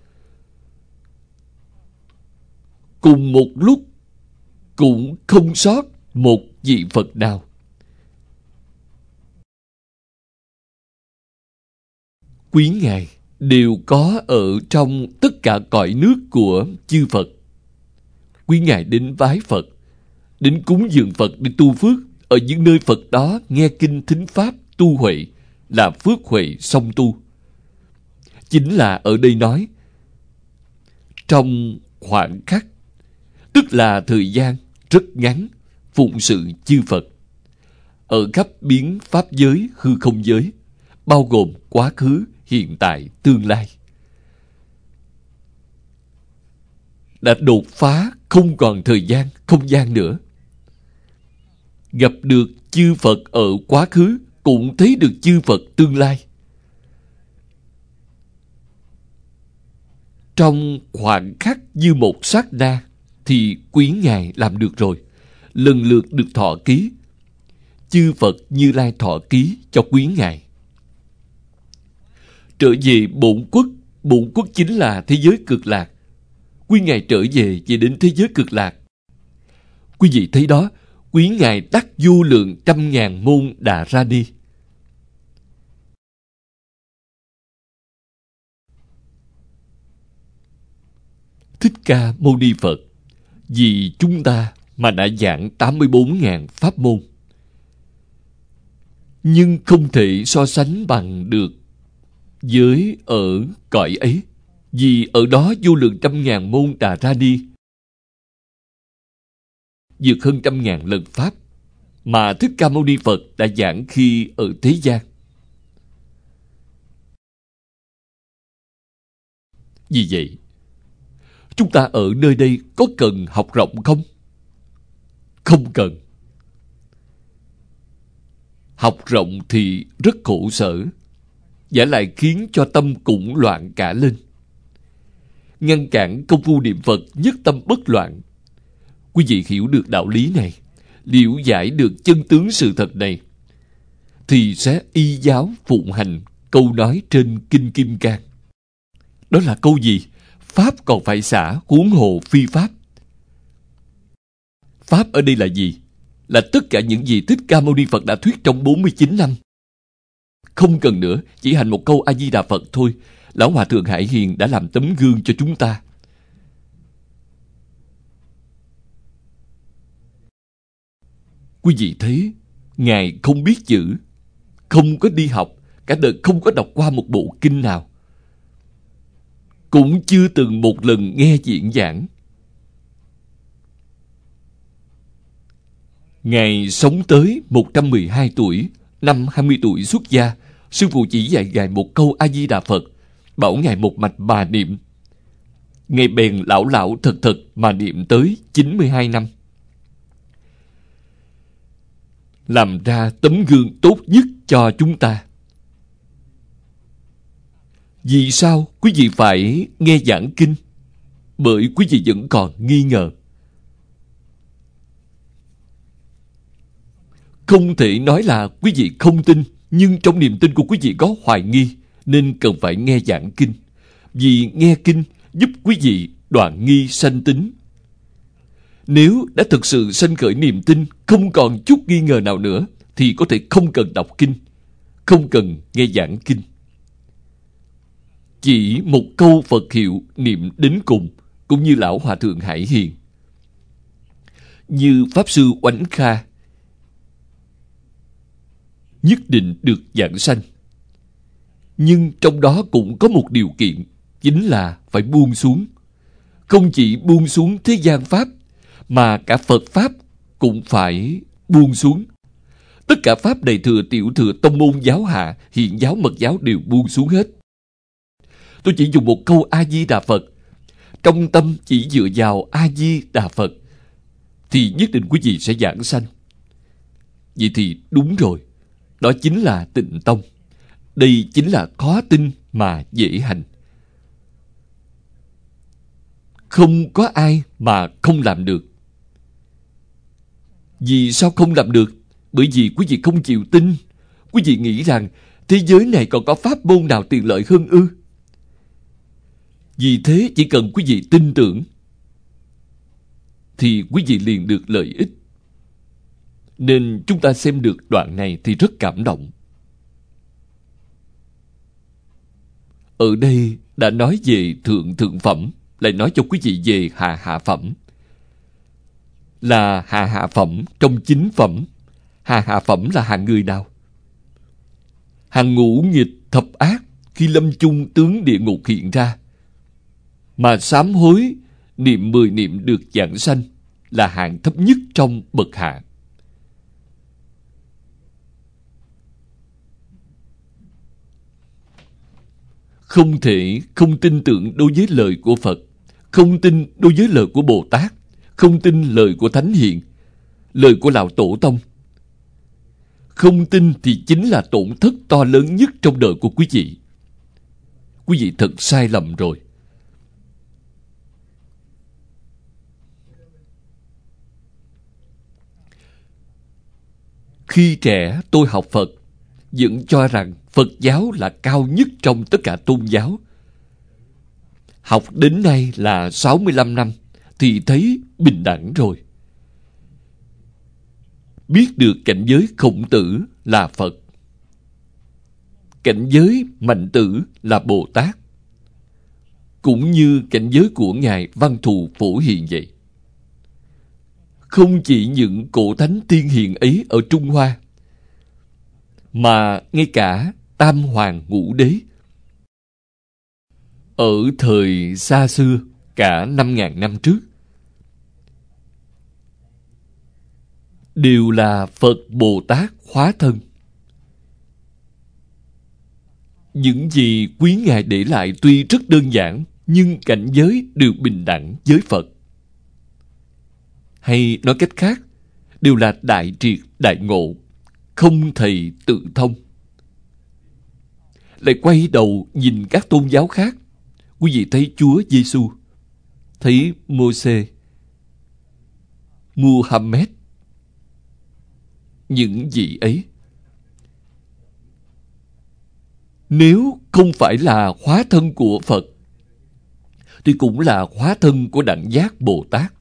Cùng một lúc cũng không sót một vị Phật nào. Quý Ngài đều có ở trong tất cả cõi nước của chư Phật. Quý Ngài đến bái Phật, đến cúng dường Phật để tu phước. Ở những nơi Phật đó nghe kinh thính pháp tu huệ, là phước huệ song tu. Chính là ở đây nói trong khoảng khắc, tức là thời gian rất ngắn, phụng sự chư Phật ở khắp biến pháp giới, hư không giới, bao gồm quá khứ, hiện tại, tương lai. Đã đột phá không còn thời gian, không gian nữa. Gặp được chư Phật ở quá khứ, cũng thấy được chư Phật tương lai. Trong khoảng khắc như một sát na thì Quý Ngài làm được rồi. Lần lượt được thọ ký. Chư Phật Như Lai thọ ký cho Quý Ngài. Trở về bổn quốc. Bổn quốc chính là thế giới cực lạc. Quý Ngài trở về đến thế giới cực lạc. Quý vị thấy đó, Quý Ngài đắc vô lượng 100.000 môn Đà Ra Ni. Thích Ca Mâu Ni Phật vì chúng ta mà đã giảng 84.000 pháp môn. Nhưng không thể so sánh bằng được với ở cõi ấy. Vì ở đó vô lượng 100.000 môn Đà Ra Ni vượt hơn 100.000 lần pháp mà Thích Ca Mâu Ni Phật đã giảng khi ở thế gian. Vì vậy, chúng ta ở nơi đây có cần học rộng không? Không cần. Học rộng thì rất khổ sở, và lại khiến cho tâm cũng loạn cả lên. Ngăn cản công phu niệm Phật nhất tâm bất loạn. Quý vị hiểu được đạo lý này, liễu giải được chân tướng sự thật này, thì sẽ y giáo phụng hành câu nói trên Kinh Kim Cang. Đó là câu gì? Pháp còn phải xả, huống hồ phi pháp. Pháp ở đây là gì? Là tất cả những gì Thích Ca Mâu Ni Phật đã thuyết trong 49 năm. Không cần nữa, chỉ hành một câu A-di-đà Phật thôi. Lão Hòa Thượng Hải Hiền đã làm tấm gương cho chúng ta. Quý vị thấy, Ngài không biết chữ, không có đi học, cả đời không có đọc qua một bộ kinh nào, cũng chưa từng một lần nghe diễn giảng. Ngài sống tới 112 tuổi, năm 20 tuổi xuất gia, sư phụ chỉ dạy Ngài một câu A-di-đà Phật, bảo Ngài một mạch mà niệm. Ngài bèn lão lão thật thật mà niệm tới 92 năm. Làm ra tấm gương tốt nhất cho chúng ta. Vì sao quý vị phải nghe giảng kinh? Bởi quý vị vẫn còn nghi ngờ. Không thể nói là quý vị không tin, nhưng trong niềm tin của quý vị có hoài nghi, nên cần phải nghe giảng kinh. Vì nghe kinh giúp quý vị đoạn nghi sanh tính. Nếu đã thực sự sanh khởi niềm tin, không còn chút nghi ngờ nào nữa, thì có thể không cần đọc kinh, không cần nghe giảng kinh. Chỉ một câu Phật hiệu niệm đến cùng, cũng như Lão Hòa Thượng Hải Hiền, như Pháp Sư Oánh Kha, nhất định được giảng sanh. Nhưng trong đó cũng có một điều kiện, chính là phải buông xuống. Không chỉ buông xuống thế gian Pháp, mà cả Phật Pháp cũng phải buông xuống. Tất cả Pháp Đại Thừa, Tiểu Thừa, Tông Môn, Giáo Hạ, Hiện Giáo, Mật Giáo đều buông xuống hết. Tôi chỉ dùng một câu A-di-đà Phật, trong tâm chỉ dựa vào A-di-đà Phật, thì nhất định quý vị sẽ giảng sanh. Vậy thì đúng rồi, đó chính là Tịnh Tông. Đây chính là khó tin mà dễ hành. Không có ai mà không làm được. Vì sao không làm được? Bởi vì quý vị không chịu tin. Quý vị nghĩ rằng thế giới này còn có pháp môn nào tiện lợi hơn ư? Vì thế chỉ cần quý vị tin tưởng thì quý vị liền được lợi ích. Nên chúng ta xem được đoạn này thì rất cảm động. Ở đây đã nói về thượng phẩm, lại nói cho quý vị về hạ phẩm. Là hạ phẩm trong 9 phẩm. Hạ phẩm là hạng người nào? Hàng ngũ nghịch thập ác khi lâm chung tướng địa ngục hiện ra, mà sám hối niệm 10 niệm được vãng sanh, là hạng thấp nhất trong bậc hạ. Không thể không tin tưởng đối với lời của Phật, không tin đối với lời của Bồ Tát, không tin lời của Thánh Hiền, lời của Lão Tổ Tông. Không tin thì chính là tổn thất to lớn nhất trong đời của quý vị. Quý vị thật sai lầm rồi. Khi trẻ tôi học Phật, vẫn cho rằng Phật giáo là cao nhất trong tất cả tôn giáo. Học đến nay là 65 năm thì thấy bình đẳng rồi. Biết được cảnh giới Khổng Tử là Phật, cảnh giới Mạnh Tử là Bồ Tát, cũng như cảnh giới của Ngài Văn Thù Phổ Hiền vậy. Không chỉ những cổ thánh tiên hiền ấy ở Trung Hoa, mà ngay cả Tam Hoàng Ngũ Đế ở thời xa xưa, cả 5.000 năm trước, đều là Phật Bồ Tát hóa thân. Những gì quý Ngài để lại tuy rất đơn giản, nhưng cảnh giới đều bình đẳng với Phật. Hay nói cách khác, đều là đại triệt đại ngộ, không thầy tự thông. Lại quay đầu nhìn các tôn giáo khác, quý vị thấy Chúa Giêsu, thấy Mô-sê, Muhammad, những vị ấy, nếu không phải là hóa thân của Phật thì cũng là hóa thân của Đẳng Giác Bồ Tát.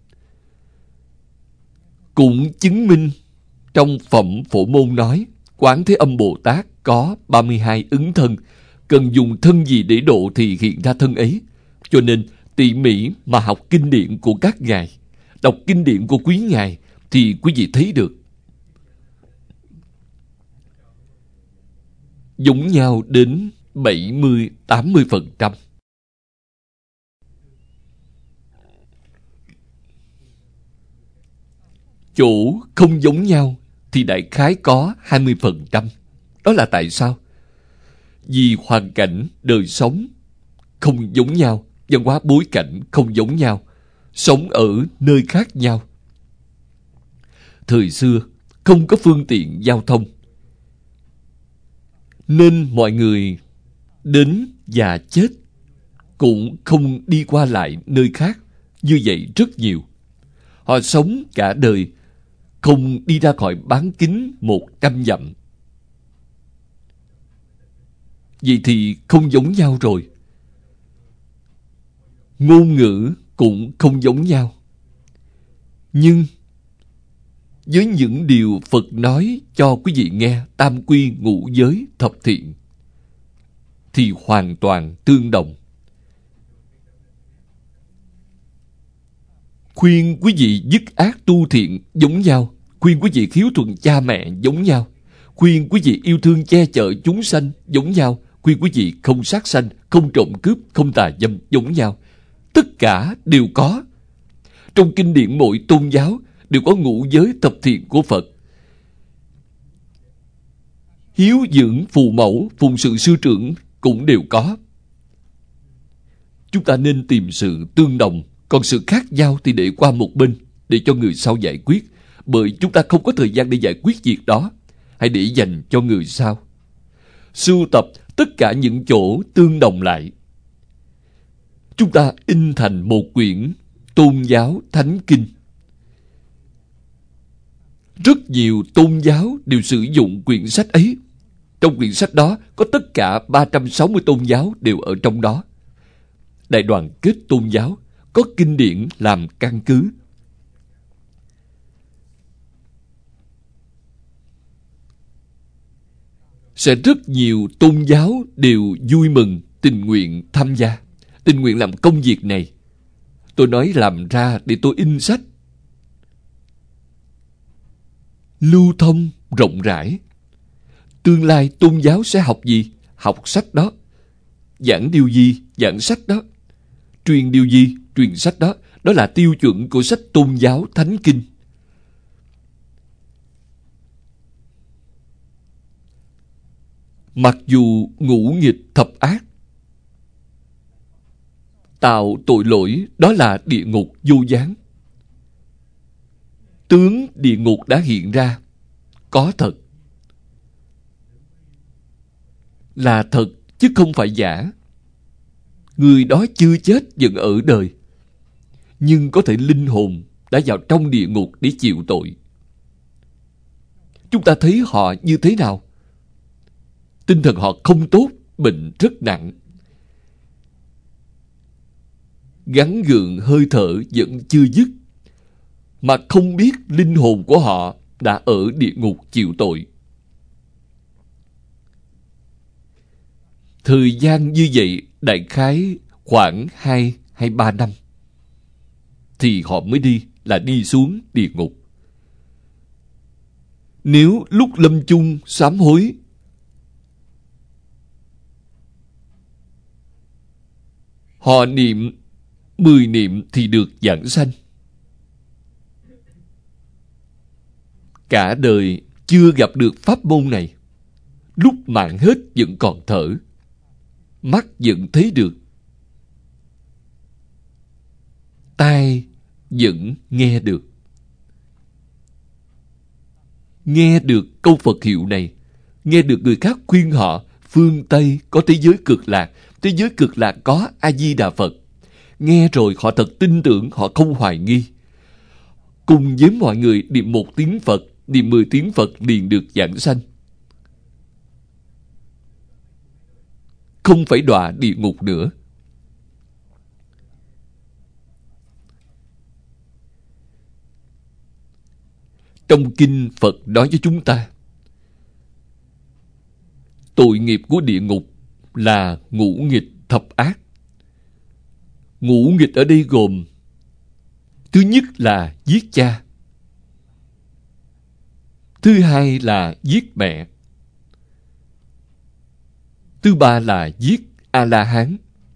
Cũng chứng minh trong Phẩm Phổ Môn nói, Quán Thế Âm Bồ Tát có 32 ứng thân, cần dùng thân gì để độ thì hiện ra thân ấy. Cho nên tỉ mỉ mà học kinh điển của các ngài, đọc kinh điển của quý ngài thì quý vị thấy được. Giống nhau đến 70-80%. Chỗ không giống nhau thì đại khái có 20%. Đó là tại sao? Vì hoàn cảnh, đời sống không giống nhau, văn hóa bối cảnh không giống nhau, sống ở nơi khác nhau. Thời xưa không có phương tiện giao thông, nên mọi người đến và chết cũng không đi qua lại nơi khác. Như vậy rất nhiều. Họ sống cả đời không đi ra khỏi bán kính 100 dặm. Vậy thì không giống nhau rồi. Ngôn ngữ cũng không giống nhau. Nhưng với những điều Phật nói cho quý vị nghe, tam quy ngũ giới thập thiện, thì hoàn toàn tương đồng. Khuyên quý vị dứt ác tu thiện giống nhau, khuyên quý vị hiếu thuận cha mẹ giống nhau, khuyên quý vị yêu thương che chở chúng sanh giống nhau, khuyên quý vị không sát sanh, không trộm cướp, không tà dâm giống nhau. Tất cả đều có. Trong kinh điển mỗi tôn giáo đều có ngũ giới thập thiện của Phật. Hiếu dưỡng phù mẫu, phụng sự sư trưởng cũng đều có. Chúng ta nên tìm sự tương đồng, còn sự khác nhau thì để qua một bên, để cho người sau giải quyết. Bởi chúng ta không có thời gian để giải quyết việc đó. Hãy để dành cho người sau. sưu tập tất cả những chỗ tương đồng lại. Chúng ta in thành một quyển tôn giáo thánh kinh. Rất nhiều tôn giáo đều sử dụng quyển sách ấy. Trong quyển sách đó có tất cả 360 tôn giáo đều ở trong đó. Đại đoàn kết tôn giáo có kinh điển làm căn cứ. Sẽ rất nhiều tôn giáo đều vui mừng, tình nguyện tham gia, tình nguyện làm công việc này. Tôi nói làm ra để tôi in sách. Lưu thông rộng rãi. Tương lai tôn giáo sẽ học gì? Học sách đó. Giảng điều gì? Giảng sách đó. Truyền điều gì? Truyền sách đó. Đó là tiêu chuẩn của sách tôn giáo thánh kinh. Mặc dù ngũ nghịch thập ác, tạo tội lỗi, đó là địa ngục vô gián. Tướng địa ngục đã hiện ra, có thật. Là thật chứ không phải giả. Người đó chưa chết vẫn ở đời, nhưng có thể linh hồn đã vào trong địa ngục để chịu tội. Chúng ta thấy họ như thế nào? Tinh thần họ không tốt, bệnh rất nặng. Gắng gượng hơi thở vẫn chưa dứt, mà không biết linh hồn của họ đã ở địa ngục chịu tội. Thời gian như vậy đại khái khoảng 2 hay 3 năm thì họ mới đi, là đi xuống địa ngục. Nếu lúc lâm chung sám hối, họ niệm 10 niệm thì được vãng sanh. Cả đời chưa gặp được pháp môn này, lúc mạng hết vẫn còn thở, mắt vẫn thấy được, tai vẫn nghe được. Nghe được câu Phật hiệu này, nghe được người khác khuyên họ phương Tây có thế giới cực lạc, thế giới cực lạc có A-di-đà Phật. Nghe rồi họ thật tin tưởng, họ không hoài nghi. Cùng với mọi người niệm 1 tiếng Phật, niệm 10 tiếng Phật liền được vãng sanh. Không phải đọa địa ngục nữa. Trong kinh Phật nói với chúng ta, tội nghiệp của địa ngục là ngũ nghịch thập ác. Ngũ nghịch ở đây gồm: thứ nhất là giết cha, thứ hai là giết mẹ, thứ ba là giết A-la-hán.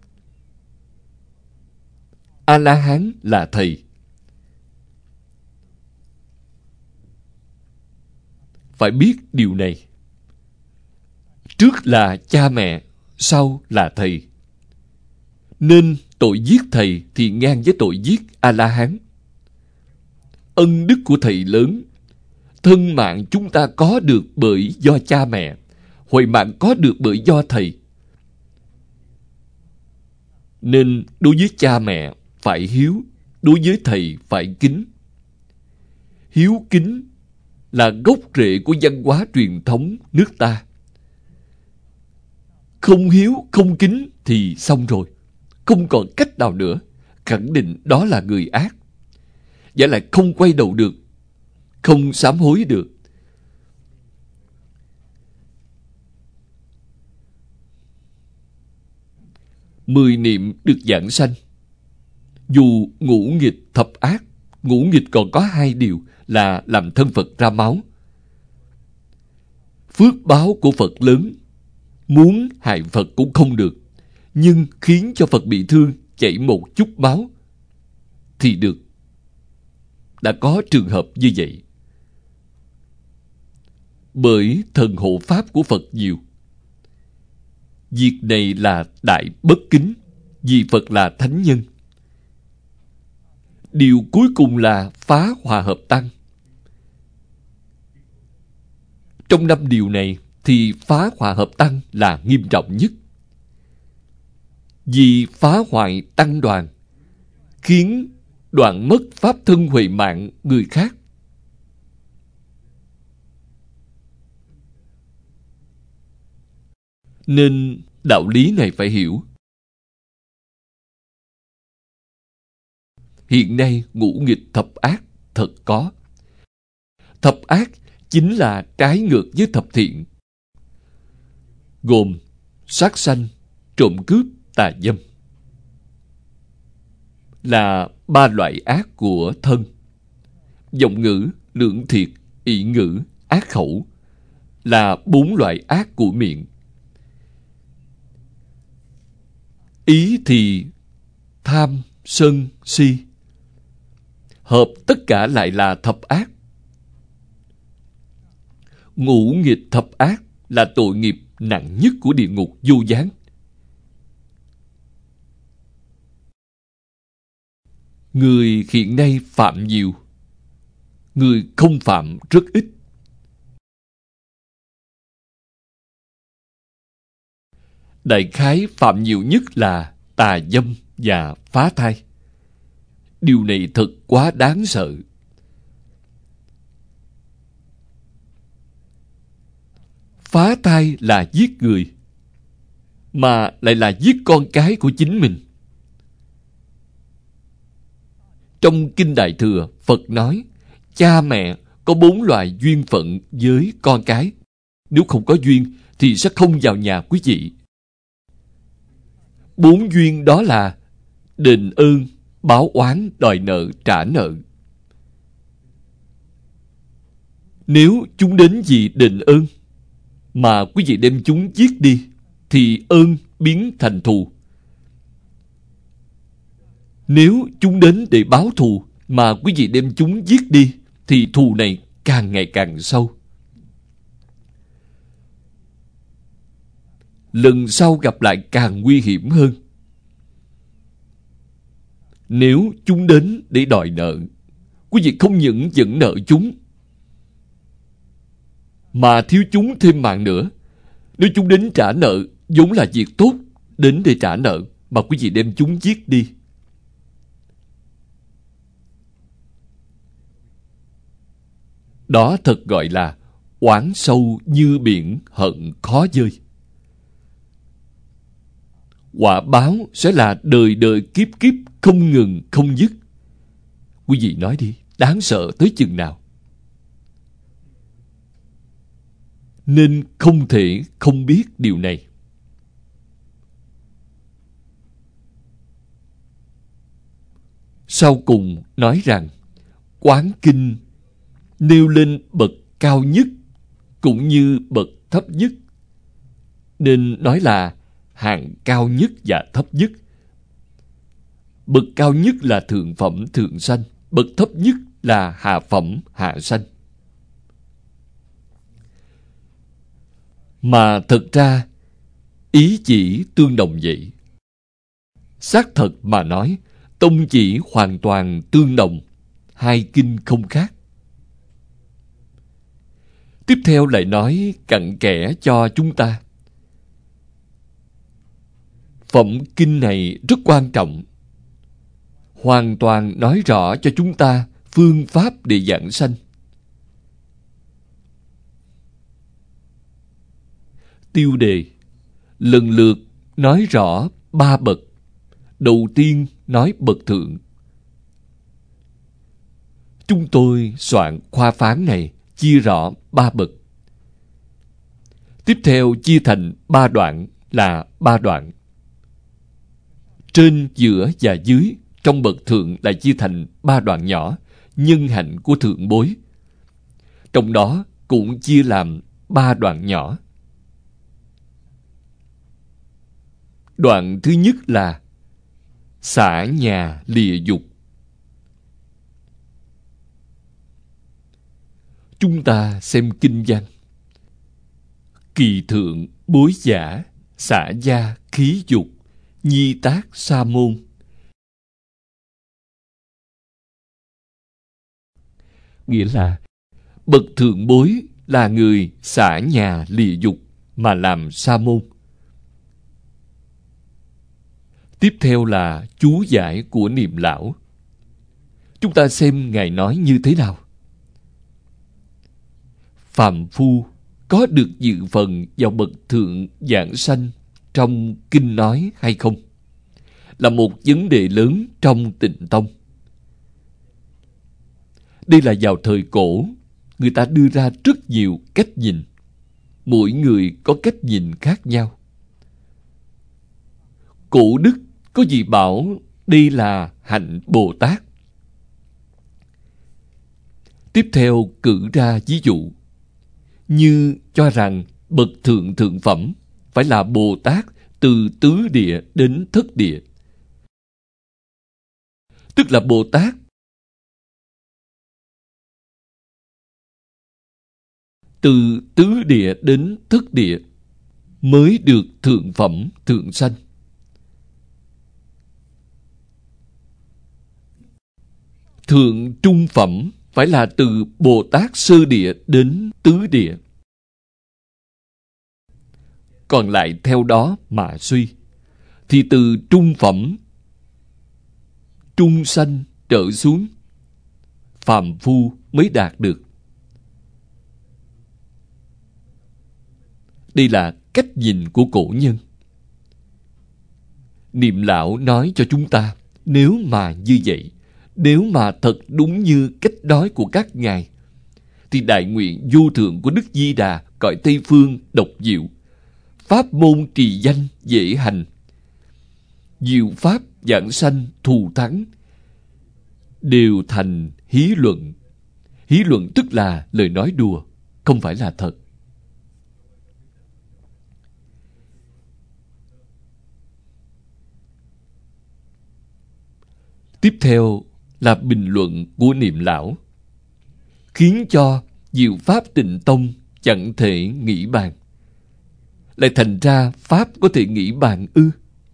A-la-hán là thầy. Phải biết điều này. Trước là cha mẹ, sau là thầy. Nên tội giết thầy thì ngang với tội giết A-la-hán. Ân đức của thầy lớn. Thân mạng chúng ta có được bởi do cha mẹ, huệ mạng có được bởi do thầy. Nên đối với cha mẹ phải hiếu, đối với thầy phải kính. Hiếu kính là gốc rễ của văn hóa truyền thống nước ta. Không hiếu, không kính thì xong rồi. Không còn cách nào nữa. Khẳng định đó là người ác. Và lại không quay đầu được, không sám hối được. Mười niệm được vãng sanh. Dù ngũ nghịch thập ác, ngũ nghịch còn có 2 điều là làm thân Phật ra máu. Phước báo của Phật lớn, muốn hại Phật cũng không được, nhưng khiến cho Phật bị thương, chảy một chút máu thì được. Đã có trường hợp như vậy. Bởi thần hộ pháp của Phật nhiều. Việc này là đại bất kính, vì Phật là thánh nhân. Điều cuối cùng là phá hòa hợp tăng. Trong 5 điều này thì phá hòa hợp tăng là nghiêm trọng nhất. Vì phá hoại tăng đoàn, khiến đoạn mất pháp thân huệ mạng người khác. Nên đạo lý này phải hiểu. Hiện nay ngũ nghịch thập ác thật có. Thập ác chính là trái ngược với thập thiện, gồm sát sanh, trộm cướp, tà dâm, là ba loại ác của thân. Vọng ngữ, lưỡng thiệt, ỷ ngữ, ác khẩu là bốn loại ác của miệng. Ý thì tham, sân, si, hợp tất cả lại là thập ác. Ngũ nghịch thập ác là tội nghiệp nặng nhất của địa ngục vô gián. Người hiện nay phạm nhiều, người không phạm rất ít. Đại khái phạm nhiều nhất là tà dâm và phá thai. Điều này thật quá đáng sợ. Phá thai là giết người, mà lại là giết con cái của chính mình. Trong Kinh Đại Thừa, Phật nói, cha mẹ có 4 loại duyên phận với con cái. Nếu không có duyên thì sẽ không vào nhà quý vị. 4 duyên đó là đền ơn, báo oán, đòi nợ, trả nợ. Nếu chúng đến vì đền ơn mà quý vị đem chúng giết đi, thì ơn biến thành thù. Nếu chúng đến để báo thù mà quý vị đem chúng giết đi, thì thù này càng ngày càng sâu. Lần sau gặp lại càng nguy hiểm hơn. Nếu chúng đến để đòi nợ, quý vị không những vẫn nợ chúng, mà thiếu chúng thêm mạng nữa. Nếu chúng đến trả nợ, vốn là việc tốt, đến để trả nợ, mà quý vị đem chúng giết đi. Đó thật gọi là oán sâu như biển, hận khó vơi. Quả báo sẽ là đời đời kiếp kiếp, không ngừng không dứt. Quý vị nói đi, đáng sợ tới chừng nào? Nên không thể không biết điều này. Sau cùng nói rằng, quán kinh nêu lên bậc cao nhất cũng như bậc thấp nhất, nên nói là hạng cao nhất và thấp nhất. Bậc cao nhất là thượng phẩm thượng sanh, bậc thấp nhất là hạ phẩm hạ sanh. Mà thật ra ý chỉ tương đồng vậy. Xác thật mà nói, tông chỉ hoàn toàn tương đồng, hai kinh không khác. Tiếp theo lại nói cặn kẽ cho chúng ta. Phẩm kinh này rất quan trọng, hoàn toàn nói rõ cho chúng ta phương pháp để giảng sanh. Tiêu đề lần lượt nói rõ 3 bậc. Đầu tiên nói bậc thượng. Chúng tôi soạn khoa phán này chia rõ 3 bậc. Tiếp theo chia thành 3 đoạn là 3 đoạn. Trên, giữa và dưới trong bậc thượng lại chia thành 3 đoạn nhỏ, nhân hạnh của thượng bối. Trong đó cũng chia làm 3 đoạn nhỏ. Đoạn thứ nhất là xả nhà lìa dục. Chúng ta xem kinh văn. Kỳ thượng bối giả, xả gia khí dục, nhi tác sa môn. Nghĩa là bậc thượng bối là người xả nhà lìa dục mà làm sa môn. Tiếp theo là chú giải của Niệm Lão. Chúng ta xem Ngài nói như thế nào. Phàm phu có được dự phần vào bậc thượng giảng sanh trong kinh nói hay không, là một vấn đề lớn trong Tịnh Tông. Đây là vào thời cổ, người ta đưa ra rất nhiều cách nhìn. Mỗi người có cách nhìn khác nhau. Cổ đức có gì bảo đây là hạnh Bồ Tát. Tiếp theo cử ra ví dụ, như cho rằng bậc thượng thượng phẩm phải là Bồ Tát từ tứ địa đến thất địa. Tức là Bồ Tát từ tứ địa đến thất địa mới được thượng phẩm thượng sanh. Thượng trung phẩm phải là từ Bồ Tát sơ địa đến tứ địa. Còn lại theo đó mà suy, thì từ trung phẩm, trung sanh trở xuống, phàm phu mới đạt được. Đây là cách nhìn của cổ nhân. Niệm Lão nói cho chúng ta, nếu mà như vậy, nếu mà thật đúng như cách nói của các ngài, thì đại nguyện vô thượng của Đức Di Đà cõi Tây Phương độc diệu, pháp môn trì danh dễ hành, diệu pháp giảng sanh thù thắng, đều thành hí luận. Hí luận tức là lời nói đùa, không phải là thật. Tiếp theo là bình luận của Niệm Lão, khiến cho diệu pháp Tịnh Tông chẳng thể nghĩ bàn. Lại thành ra pháp có thể nghĩ bàn ư?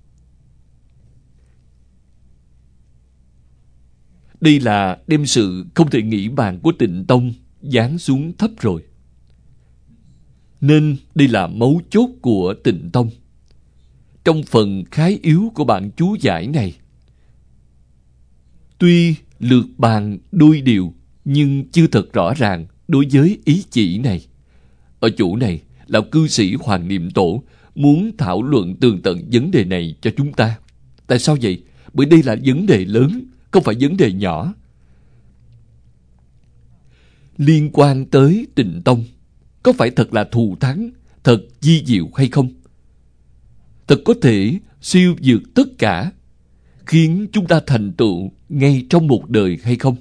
Đây là đem sự không thể nghĩ bàn của Tịnh Tông giáng xuống thấp rồi. Nên đây là mấu chốt của Tịnh Tông. Trong phần khái yếu của bản chú giải này, tuy lược bàn đôi điều, nhưng chưa thật rõ ràng đối với ý chỉ này. Ở chỗ này, Lão cư sĩ Hoàng Niệm Tổ muốn thảo luận tường tận vấn đề này cho chúng ta. Tại sao vậy? Bởi đây là vấn đề lớn, không phải vấn đề nhỏ. Liên quan tới Tịnh Tông, có phải thật là thù thắng, thật di diệu hay không? Thật có thể siêu vượt tất cả, khiến chúng ta thành tựu ngay trong một đời hay không?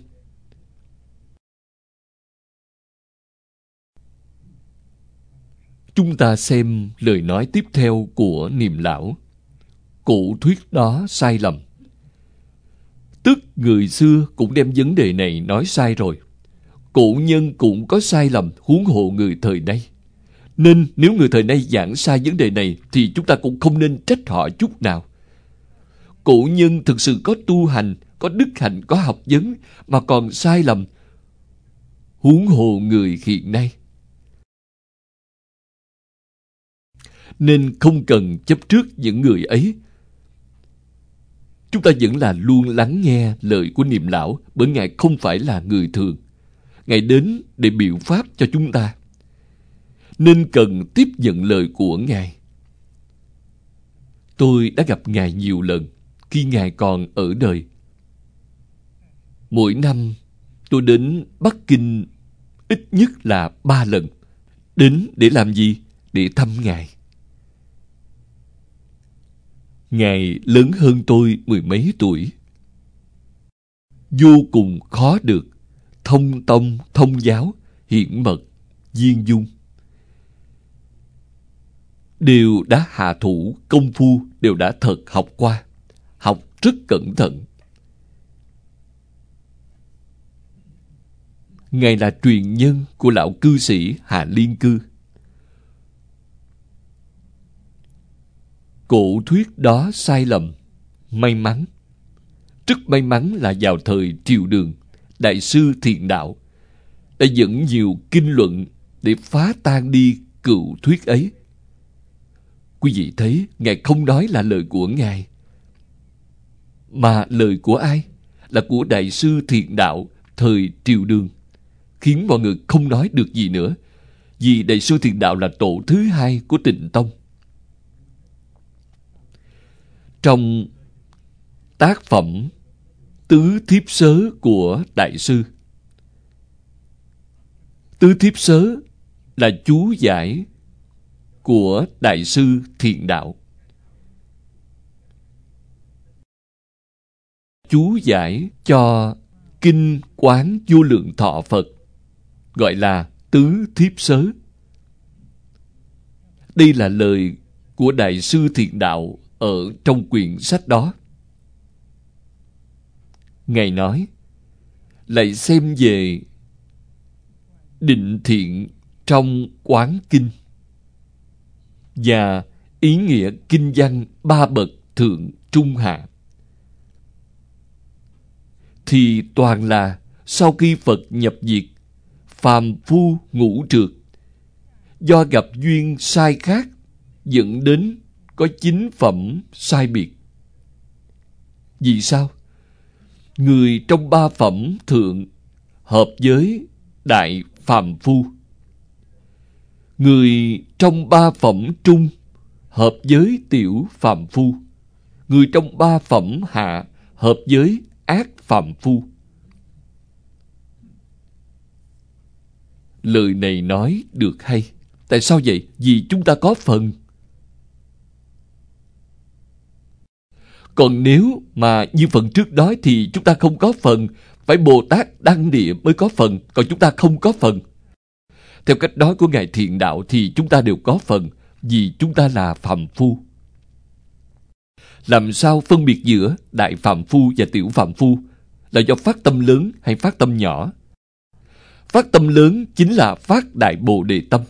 Chúng ta xem lời nói tiếp theo của Niệm Lão. Cổ thuyết đó sai lầm. Tức người xưa cũng đem vấn đề này nói sai rồi. Cổ nhân cũng có sai lầm, huống hộ người thời nay. Nên nếu người thời nay giảng sai vấn đề này, thì chúng ta cũng không nên trách họ chút nào. Cổ nhân thực sự có tu hành, có đức hạnh, có học vấn, mà còn sai lầm, huống hồ người hiện nay. Nên không cần chấp trước những người ấy. Chúng ta vẫn là luôn lắng nghe lời của Niệm Lão, bởi Ngài không phải là người thường. Ngài đến để biểu pháp cho chúng ta, nên cần tiếp nhận lời của Ngài. Tôi đã gặp Ngài nhiều lần khi Ngài còn ở đời. Mỗi năm tôi đến Bắc Kinh ít nhất là 3 lần. Đến để làm gì? Để thăm Ngài. Ngài lớn hơn tôi 10 mấy tuổi. Vô cùng khó được, thông tông, thông giáo, hiển mật, viên dung. Đều đã hạ thủ công phu, đều đã thật học qua. Học rất cẩn thận. Ngài là truyền nhân của lão cư sĩ Hạ Liên Cư. Cổ thuyết đó sai lầm. May mắn, rất may mắn là vào thời Triều Đường, Đại sư Thiện Đạo đã dẫn nhiều kinh luận để phá tan đi cựu thuyết ấy. Quý vị thấy, Ngài không nói là lời của Ngài, mà lời của ai? Là của Đại sư Thiện Đạo thời Triều Đường, khiến mọi người không nói được gì nữa, vì Đại sư Thiện Đạo là tổ thứ hai của Tịnh Tông. Trong tác phẩm Tứ Thiếp Sớ của Đại sư, Tứ Thiếp Sớ là chú giải của Đại sư Thiện Đạo. Chú giải cho Kinh Quán Vô Lượng Thọ Phật, gọi là Tứ Thiếp Sớ. Đây là lời của Đại sư Thiện Đạo ở trong quyển sách đó. Ngài nói, lại xem về định thiện trong Quán Kinh và ý nghĩa kinh văn ba bậc thượng trung hạ, thì toàn là sau khi Phật nhập diệt, phàm phu ngũ trượt, do gặp duyên sai khác dẫn đến có 9 phẩm sai biệt. Vì sao? Người trong 3 phẩm thượng hợp với đại phàm phu, người trong 3 phẩm trung hợp với tiểu phàm phu, người trong 3 phẩm hạ hợp với ác phàm phu. Lời này nói được hay. Tại sao vậy? Vì chúng ta có phần. Còn nếu mà như phần trước nói thì chúng ta không có phần, phải Bồ Tát Đăng Địa mới có phần, còn chúng ta không có phần. Theo cách nói của Ngài Thiện Đạo thì chúng ta đều có phần, vì chúng ta là phàm phu. Làm sao phân biệt giữa đại phàm phu và tiểu phàm phu? Là do phát tâm lớn hay phát tâm nhỏ? Phát tâm lớn chính là phát đại Bồ Đề tâm.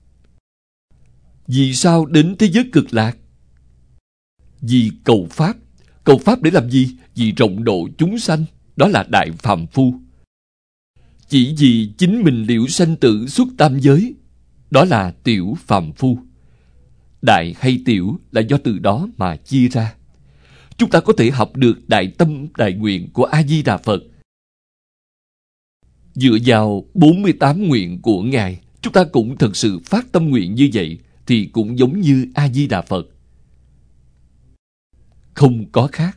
Vì sao đến thế giới cực lạc? Vì cầu Pháp. Cầu Pháp để làm gì? Vì rộng độ chúng sanh. Đó là đại phàm phu. Chỉ vì chính mình liễu sanh tử xuất tam giới, đó là tiểu phàm phu. Đại hay tiểu là do từ đó mà chia ra. Chúng ta có thể học được đại tâm đại nguyện của A-di-đà Phật. Dựa vào 48 nguyện của Ngài, chúng ta cũng thực sự phát tâm nguyện như vậy, thì cũng giống như A-di-đà Phật. Không có khác.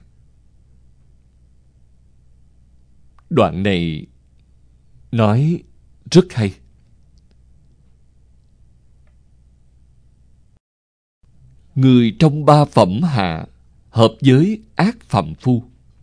Đoạn này nói rất hay. Người trong 3 phẩm hạ hợp với ác phàm phu.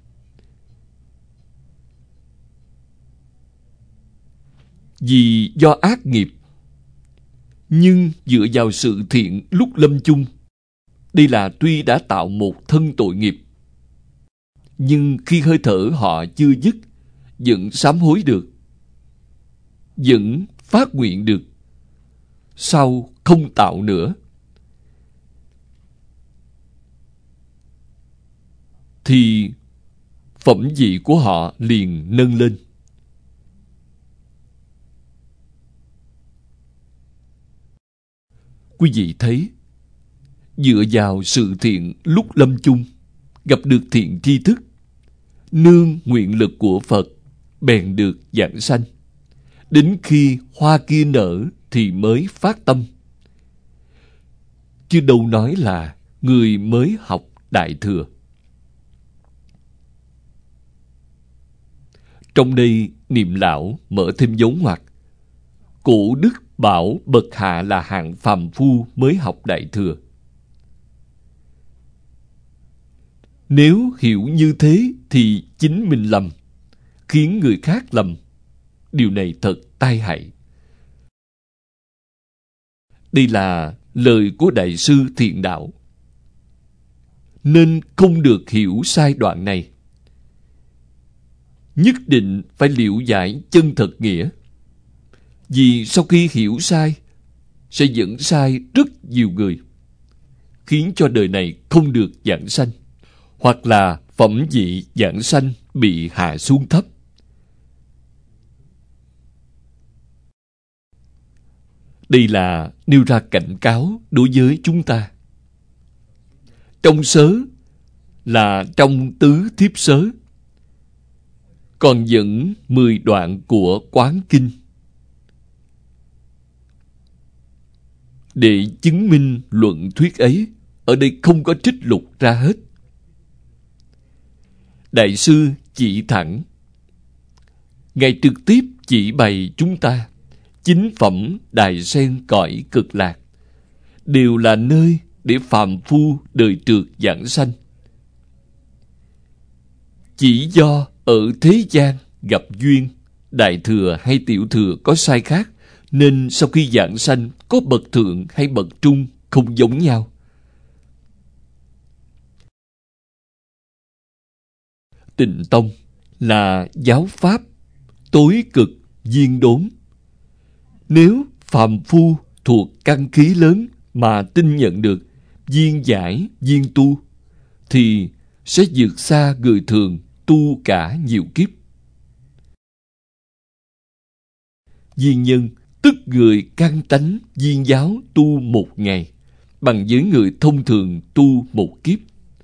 Vì do ác nghiệp, nhưng dựa vào sự thiện lúc lâm chung. Đây là tuy đã tạo một thân tội nghiệp, nhưng khi hơi thở họ chưa dứt, vẫn sám hối được, vẫn phát nguyện được, sau không tạo nữa, thì phẩm vị của họ liền nâng lên. Quý vị thấy, dựa vào sự thiện lúc lâm chung, gặp được thiện tri thức, nương nguyện lực của Phật, bèn được vãng sanh. Đến khi hoa kia nở thì mới phát tâm. Chứ đâu nói là người mới học Đại Thừa. Trong đây Niệm Lão mở thêm dấu ngoặc. Cổ đức bảo bậc hạ là hạng phàm phu mới học Đại Thừa. Nếu hiểu như thế thì chính mình lầm, khiến người khác lầm. Điều này thật tai hại. Đây là lời của Đại sư Thiện Đạo, nên không được hiểu sai đoạn này. Nhất định phải liễu giải chân thật nghĩa. Vì sau khi hiểu sai, sẽ dẫn sai rất nhiều người, khiến cho đời này không được vãng sanh, hoặc là phẩm vị vãng sanh bị hạ xuống thấp. Đây là nêu ra cảnh cáo đối với chúng ta. Trong sớ là trong tứ thiếp sớ, còn dẫn 10 đoạn của Quán Kinh để chứng minh luận thuyết ấy. Ở đây không có trích lục ra hết. Đại sư chỉ thẳng, Ngài trực tiếp chỉ bày chúng ta chính phẩm đài sen cõi cực lạc đều là nơi để phàm phu đời trượt giảng sanh. Chỉ do ở thế gian gặp duyên, đại thừa hay tiểu thừa có sai khác, nên sau khi giảng sanh có bậc thượng hay bậc trung không giống nhau. Tịnh tông là giáo pháp tối cực viên đốn. Nếu phàm phu thuộc căn khí lớn mà tin nhận được viên giải viên tu, thì sẽ vượt xa người thường tu cả nhiều kiếp. Viên nhân tức người căn tánh viên giáo tu một ngày, bằng với người thông thường tu một kiếp.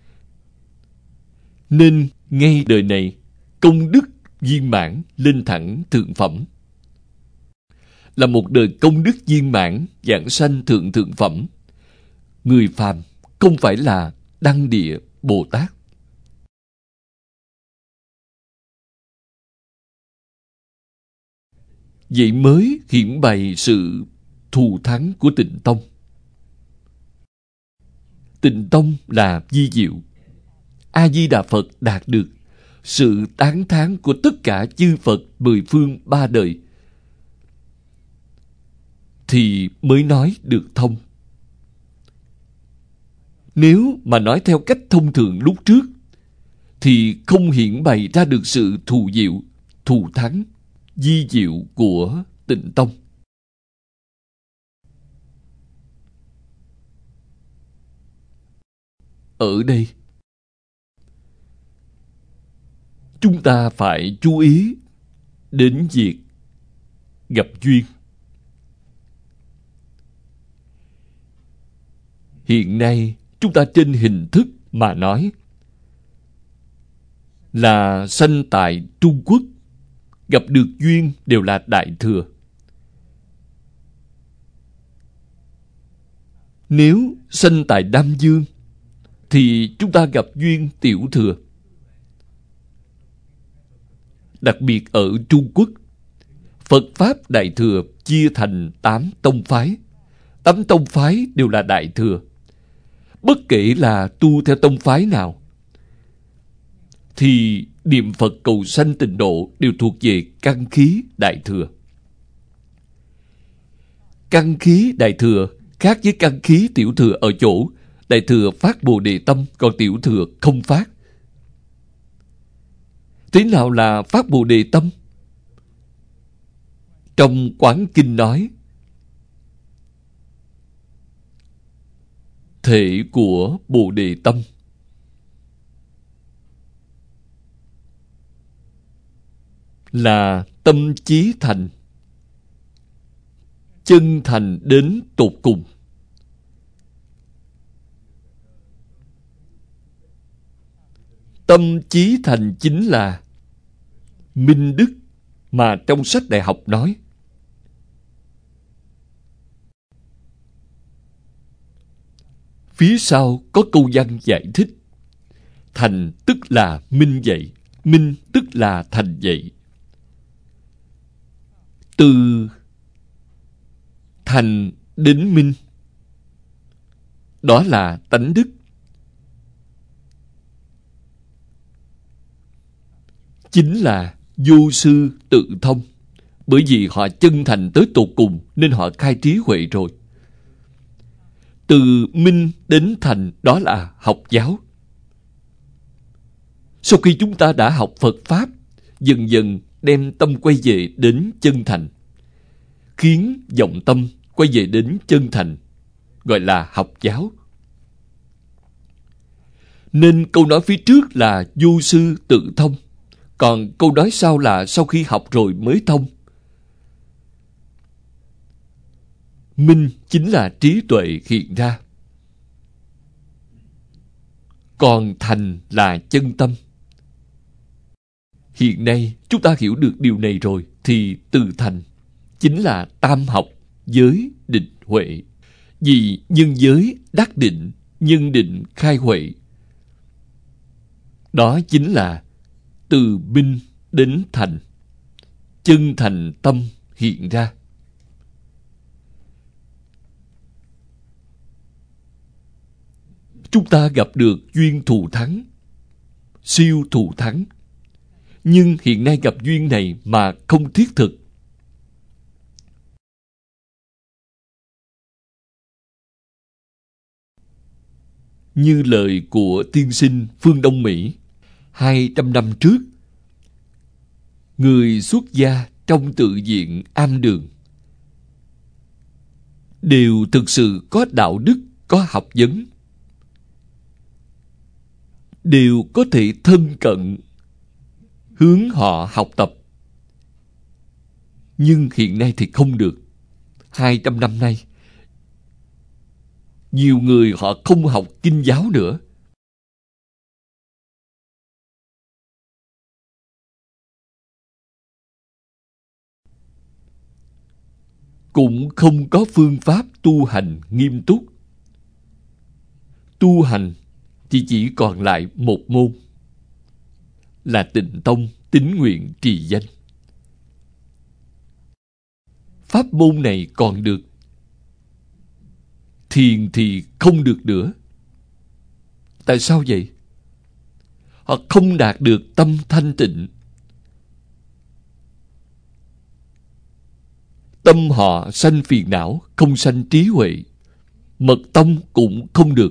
Nên ngay đời này công đức viên mãn lên thẳng thượng phẩm. Là một đời công đức viên mãn giảng sanh thượng thượng phẩm. Người phàm không phải là Đăng Địa Bồ Tát. Vậy mới hiển bày sự thù thắng của Tịnh tông. Tịnh tông là vi diệu. A Di Đà Phật đạt được sự tán thán của tất cả chư Phật mười phương ba đời, thì mới nói được thông. Nếu mà nói theo cách thông thường lúc trước, thì không hiển bày ra được sự thù diệu, thù thắng, vi diệu của Tịnh tông. Ở đây, chúng ta phải chú ý đến việc gặp duyên. Hiện nay, chúng ta trên hình thức mà nói là sanh tại Trung Quốc, gặp được duyên đều là đại thừa. Nếu sanh tại Nam Dương, thì chúng ta gặp duyên tiểu thừa. Đặc biệt ở Trung Quốc, Phật Pháp Đại Thừa chia thành 8 tông phái. 8 tông phái đều là đại thừa. Bất kể là tu theo tông phái nào, thì niệm Phật cầu sanh tịnh độ đều thuộc về căn khí đại thừa. Căn khí đại thừa khác với căn khí tiểu thừa ở chỗ đại thừa phát Bồ Đề tâm, còn tiểu thừa không phát. Thế nào là phát Bồ Đề tâm? Trong Quán Kinh nói, thể của Bồ Đề tâm là tâm chí thành, chân thành đến tột cùng. Tâm chí thành chính là minh đức mà trong sách đại học nói. Phía sau có câu văn giải thích. Thành tức là minh vậy, minh tức là thành vậy. Từ thành đến minh, đó là tánh đức. Chính là vô sư tự thông. Bởi vì họ chân thành tới tột cùng nên họ khai trí huệ rồi. Từ minh đến thành, đó là học giáo. Sau khi chúng ta đã học Phật Pháp, dần dần đem tâm quay về đến chân thành, khiến vọng tâm quay về đến chân thành, gọi là học giáo. Nên câu nói phía trước là vô sư tự thông, còn câu nói sau là sau khi học rồi mới thông. Minh chính là trí tuệ hiện ra. Còn thành là chân tâm. Hiện nay chúng ta hiểu được điều này rồi, thì từ thành chính là tam học, giới, định, huệ. Vì nhân giới đắc định, nhân định khai huệ. Đó chính là từ minh đến thành. Chân thành tâm hiện ra. Chúng ta gặp được duyên thù thắng, siêu thù thắng. Nhưng hiện nay gặp duyên này mà không thiết thực. Như lời của tiên sinh Phương Đông Mỹ 200 năm trước, người xuất gia trong tự viện am đường đều thực sự có đạo đức, có học vấn, đều có thể thân cận hướng họ học tập. Nhưng hiện nay thì không được. 200 năm nay, nhiều người họ không học kinh giáo nữa. Cũng không có phương pháp tu hành nghiêm túc. Tu hành thì chỉ còn lại một môn, là Tịnh Tông tín nguyện trì danh. Pháp môn này còn được, thiền thì không được nữa. Tại sao vậy? Họ không đạt được tâm thanh tịnh. Tâm họ sanh phiền não, không sanh trí huệ. Mật tông cũng không được.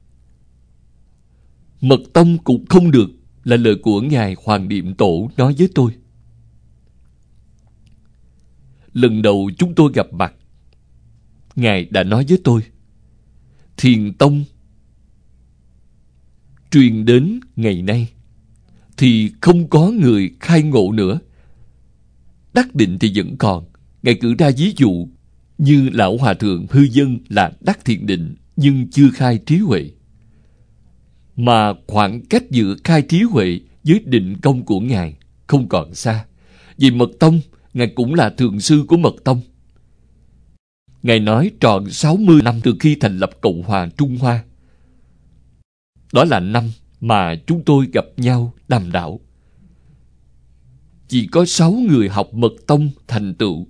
Mật tông cũng không được là lời của Ngài Hoàng Niệm Tổ nói với tôi. Lần đầu chúng tôi gặp mặt, Ngài đã nói với tôi, Thiền tông truyền đến ngày nay thì không có người khai ngộ nữa. Đắc định thì vẫn còn. Ngài cử ra ví dụ như Lão Hòa Thượng Hư Dân là đắc thiền định nhưng chưa khai trí huệ. Mà khoảng cách giữa khai trí huệ với định công của Ngài không còn xa. Vì Mật Tông, Ngài cũng là thượng sư của Mật Tông. Ngài nói tròn 60 năm từ khi thành lập Cộng hòa Trung Hoa. Đó là năm mà chúng tôi gặp nhau đàm đạo. Chỉ có 6 người học Mật Tông thành tựu.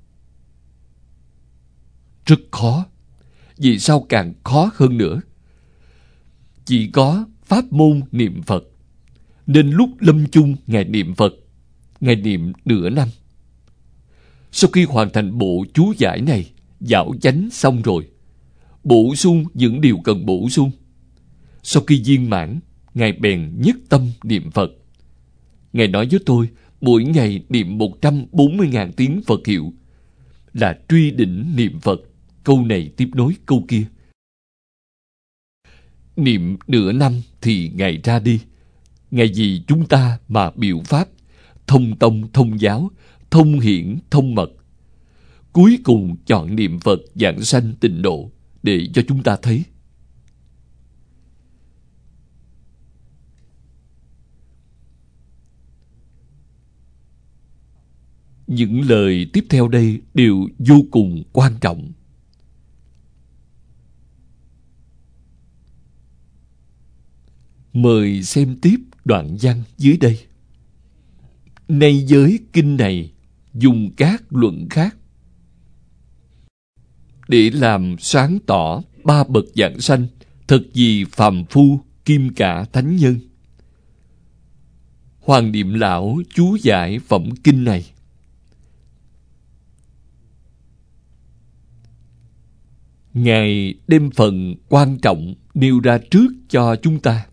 Rất khó. Vì sao càng khó hơn nữa? Chỉ có pháp môn niệm Phật. Nên lúc lâm chung Ngài niệm Phật, Ngài niệm nửa năm. Sau khi hoàn thành bộ chú giải này, dạo chánh xong rồi, bổ sung những điều cần bổ sung. Sau khi viên mãn, Ngài bèn nhất tâm niệm Phật. Ngài nói với tôi, mỗi ngày niệm 140.000 tiếng Phật hiệu là truy đỉnh niệm Phật. Câu này tiếp nối câu kia. Niệm nửa năm thì Ngài ra đi. Ngài vì chúng ta mà biểu pháp, thông tông thông giáo, thông hiển thông mật. Cuối cùng chọn niệm Phật giảng sanh tịnh độ để cho chúng ta thấy. Những lời tiếp theo đây đều vô cùng quan trọng. Mời xem tiếp đoạn văn dưới đây. Nay giới kinh này dùng các luận khác để làm sáng tỏ ba bậc giảng sanh, thật gì phàm phu, kim cả thánh nhân. Hoàng Niệm Lão chú giải phẩm kinh này. Ngài đem phần quan trọng nêu ra trước cho chúng ta.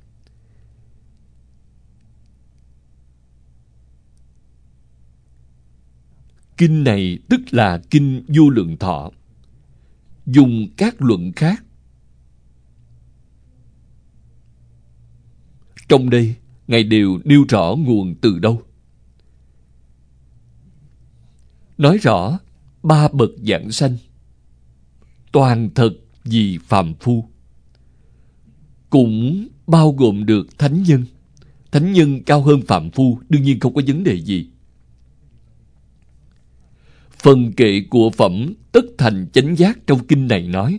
Kinh này tức là Kinh Vô Lượng Thọ. Dùng các luận khác. Trong đây, Ngài đều nêu rõ nguồn từ đâu. Nói rõ ba bậc giảng sanh. toàn thật vì phàm phu, cũng bao gồm được thánh nhân. Thánh nhân cao hơn phàm phu, đương nhiên không có vấn đề gì. Phần kệ của phẩm Tất Thành Chánh Giác trong kinh này nói: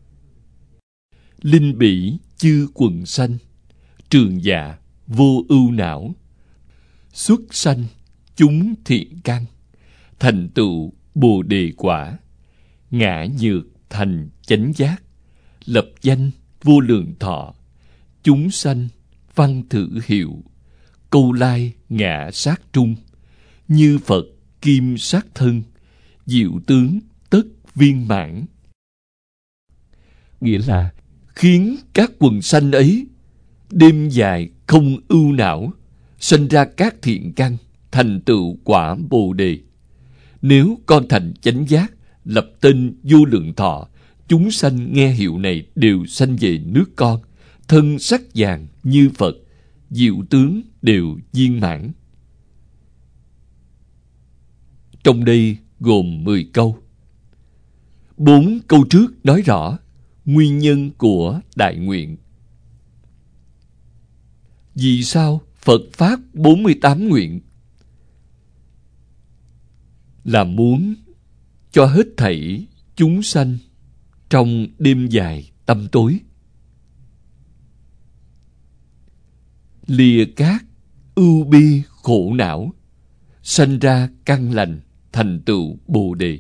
linh bỉ chư quần sanh, trường dạ vô ưu não, xuất sanh chúng thiện căn, thành tựu bồ đề quả, ngã nhược thành chánh giác, lập danh vô lượng thọ, chúng sanh văn thử hiệu, câu lai ngã sát trung, như Phật kim sát thân, diệu tướng tất viên mãn. Nghĩa là khiến các quần sanh ấy đêm dài không ưu não, sinh ra các thiện căn, thành tựu quả bồ đề. Nếu con thành chánh giác, lập tên vô lượng thọ, chúng sanh nghe hiệu này đều sanh về nước con, thân sắc vàng như Phật, diệu tướng đều viên mãn. Trong đây gồm 10 câu. 4 câu trước nói rõ nguyên nhân của đại nguyện. Vì sao Phật phát 48 nguyện? Là muốn cho hết thảy chúng sanh trong đêm dài tăm tối lìa các ưu bi khổ não, sanh ra căn lành, thành tựu bồ đề.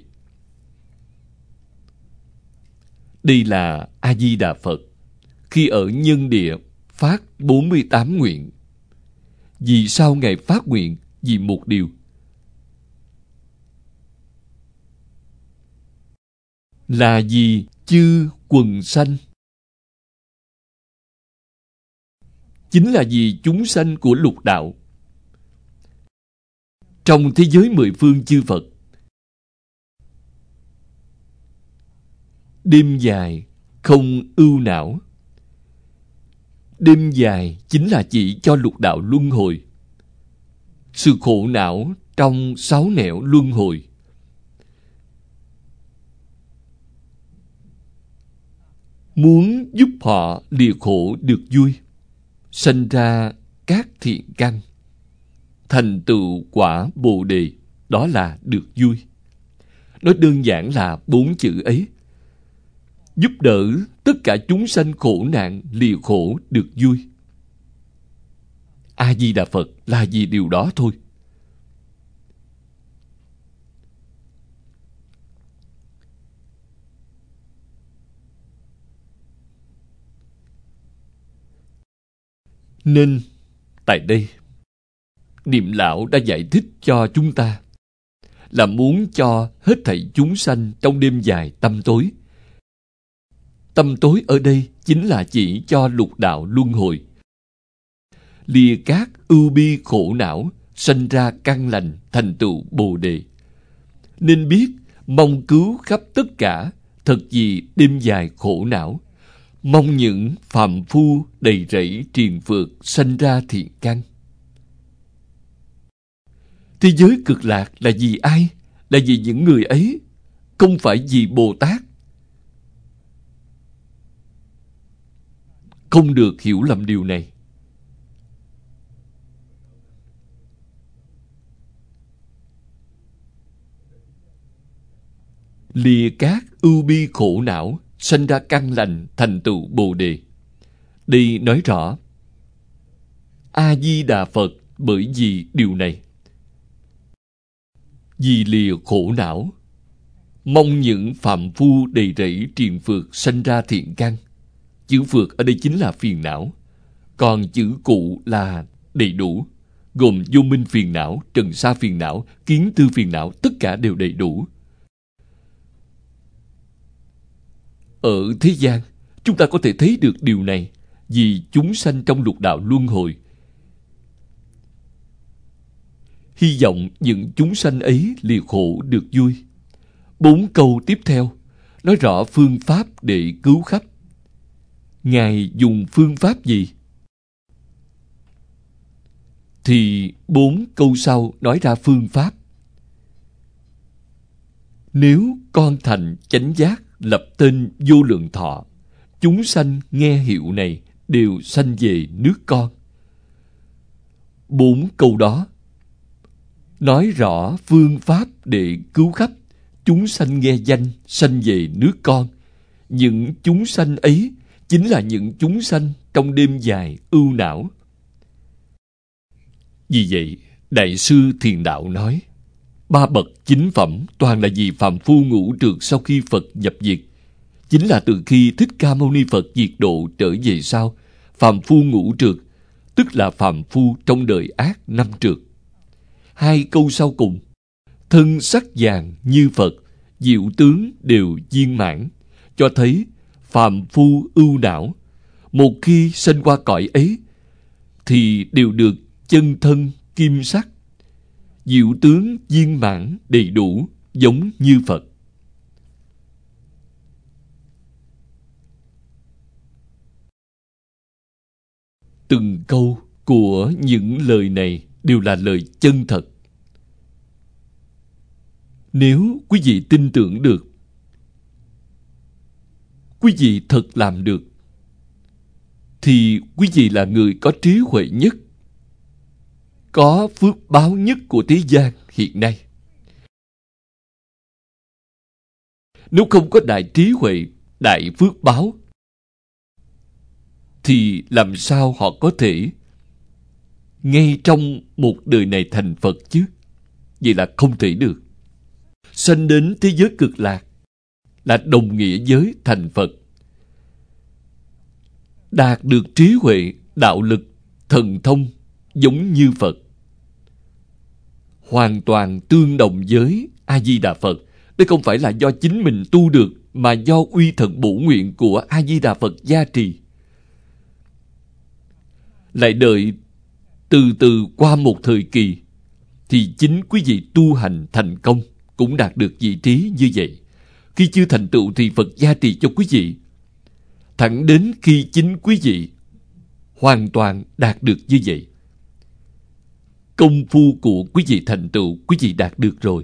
Đây là A Di Đà Phật khi ở nhân địa phát 48 nguyện. Vì sao Ngài phát nguyện? Vì một điều, là vì chư quần sanh, chính là vì chúng sanh của lục đạo. Trong thế giới mười phương chư Phật, đêm dài không ưu não. Đêm dài chính là chỉ cho lục đạo luân hồi, sự khổ não trong 6 nẻo luân hồi. Muốn giúp họ lìa khổ được vui, sanh ra các thiện căn, thành tựu quả bồ đề, đó là được vui. Nói đơn giản là 4 chữ ấy. Giúp đỡ tất cả chúng sanh khổ nạn lìa khổ được vui. A Di Đà Phật là vì điều đó thôi. Nên tại đây Niệm Lão đã giải thích cho chúng ta là muốn cho hết thảy chúng sanh trong đêm dài tăm tối. Tăm tối ở đây chính là chỉ cho lục đạo luân hồi, lìa các ưu bi khổ não, sanh ra căn lành, thành tựu bồ đề. Nên biết mong cứu khắp tất cả, thật gì đêm dài khổ não. Mong những phàm phu đầy rẫy triền phược, sanh ra thiện căn. Thế giới cực lạc là vì ai? Là vì những người ấy, không phải vì Bồ Tát. Không được hiểu lầm điều này. Lìa các ưu bi khổ não, sanh ra căn lành, thành tựu bồ đề. Đây nói rõ A Di Đà Phật bởi vì điều này. Vì lìa khổ não, mong những phạm phu đầy rẫy triền phược sanh ra thiện căn. Chữ phược ở đây chính là phiền não, còn chữ cụ là đầy đủ, gồm vô minh phiền não, trần sa phiền não, kiến tư phiền não, tất cả đều đầy đủ. Ở thế gian, chúng ta có thể thấy được điều này vì chúng sanh trong lục đạo luân hồi. Hy vọng những chúng sanh ấy lìa khổ được vui. 4 câu tiếp theo nói rõ phương pháp để cứu khắp. Ngài dùng phương pháp gì? Thì 4 câu sau nói ra phương pháp. Nếu con thành chánh giác lập tên vô lượng thọ, chúng sanh nghe hiệu này đều sanh về nước con. 4 câu đó nói rõ phương pháp để cứu khắp chúng sanh nghe danh sanh về nước con. Những chúng sanh ấy chính là những chúng sanh trong đêm dài ưu não. Vì vậy, Đại sư Thiền Đạo nói, 3 bậc chính phẩm toàn là vì phàm phu ngũ trượt sau khi Phật nhập diệt. Chính là từ khi Thích Ca Mâu Ni Phật diệt độ trở về sau, phàm phu ngũ trượt, tức là phàm phu trong đời ác 5 trượt. 2 câu sau cùng, thân sắc vàng như Phật, diệu tướng đều viên mãn, cho thấy phàm phu ưu não, một khi sinh qua cõi ấy, thì đều được chân thân kim sắc, diệu tướng viên mãn đầy đủ, giống như Phật. Từng câu của những lời này đều là lời chân thật. Nếu quý vị tin tưởng được, quý vị thật làm được, thì quý vị là người có trí huệ nhất, có phước báo nhất của thế gian hiện nay. Nếu không có đại trí huệ, đại phước báo, thì làm sao họ có thể ngay trong một đời này thành Phật chứ? Vậy là không thể được. Sanh đến thế giới cực lạc là đồng nghĩa với thành Phật. Đạt được trí huệ, đạo lực, thần thông giống như Phật, hoàn toàn tương đồng với A-di-đà Phật. Đây không phải là do chính mình tu được, mà do uy thần bổ nguyện của A-di-đà Phật gia trì. Lại đợi từ từ qua một thời kỳ, thì chính quý vị tu hành thành công cũng đạt được vị trí như vậy. Khi chưa thành tựu thì Phật gia trì cho quý vị, thẳng đến khi chính quý vị hoàn toàn đạt được như vậy. Công phu của quý vị thành tựu, quý vị đạt được rồi.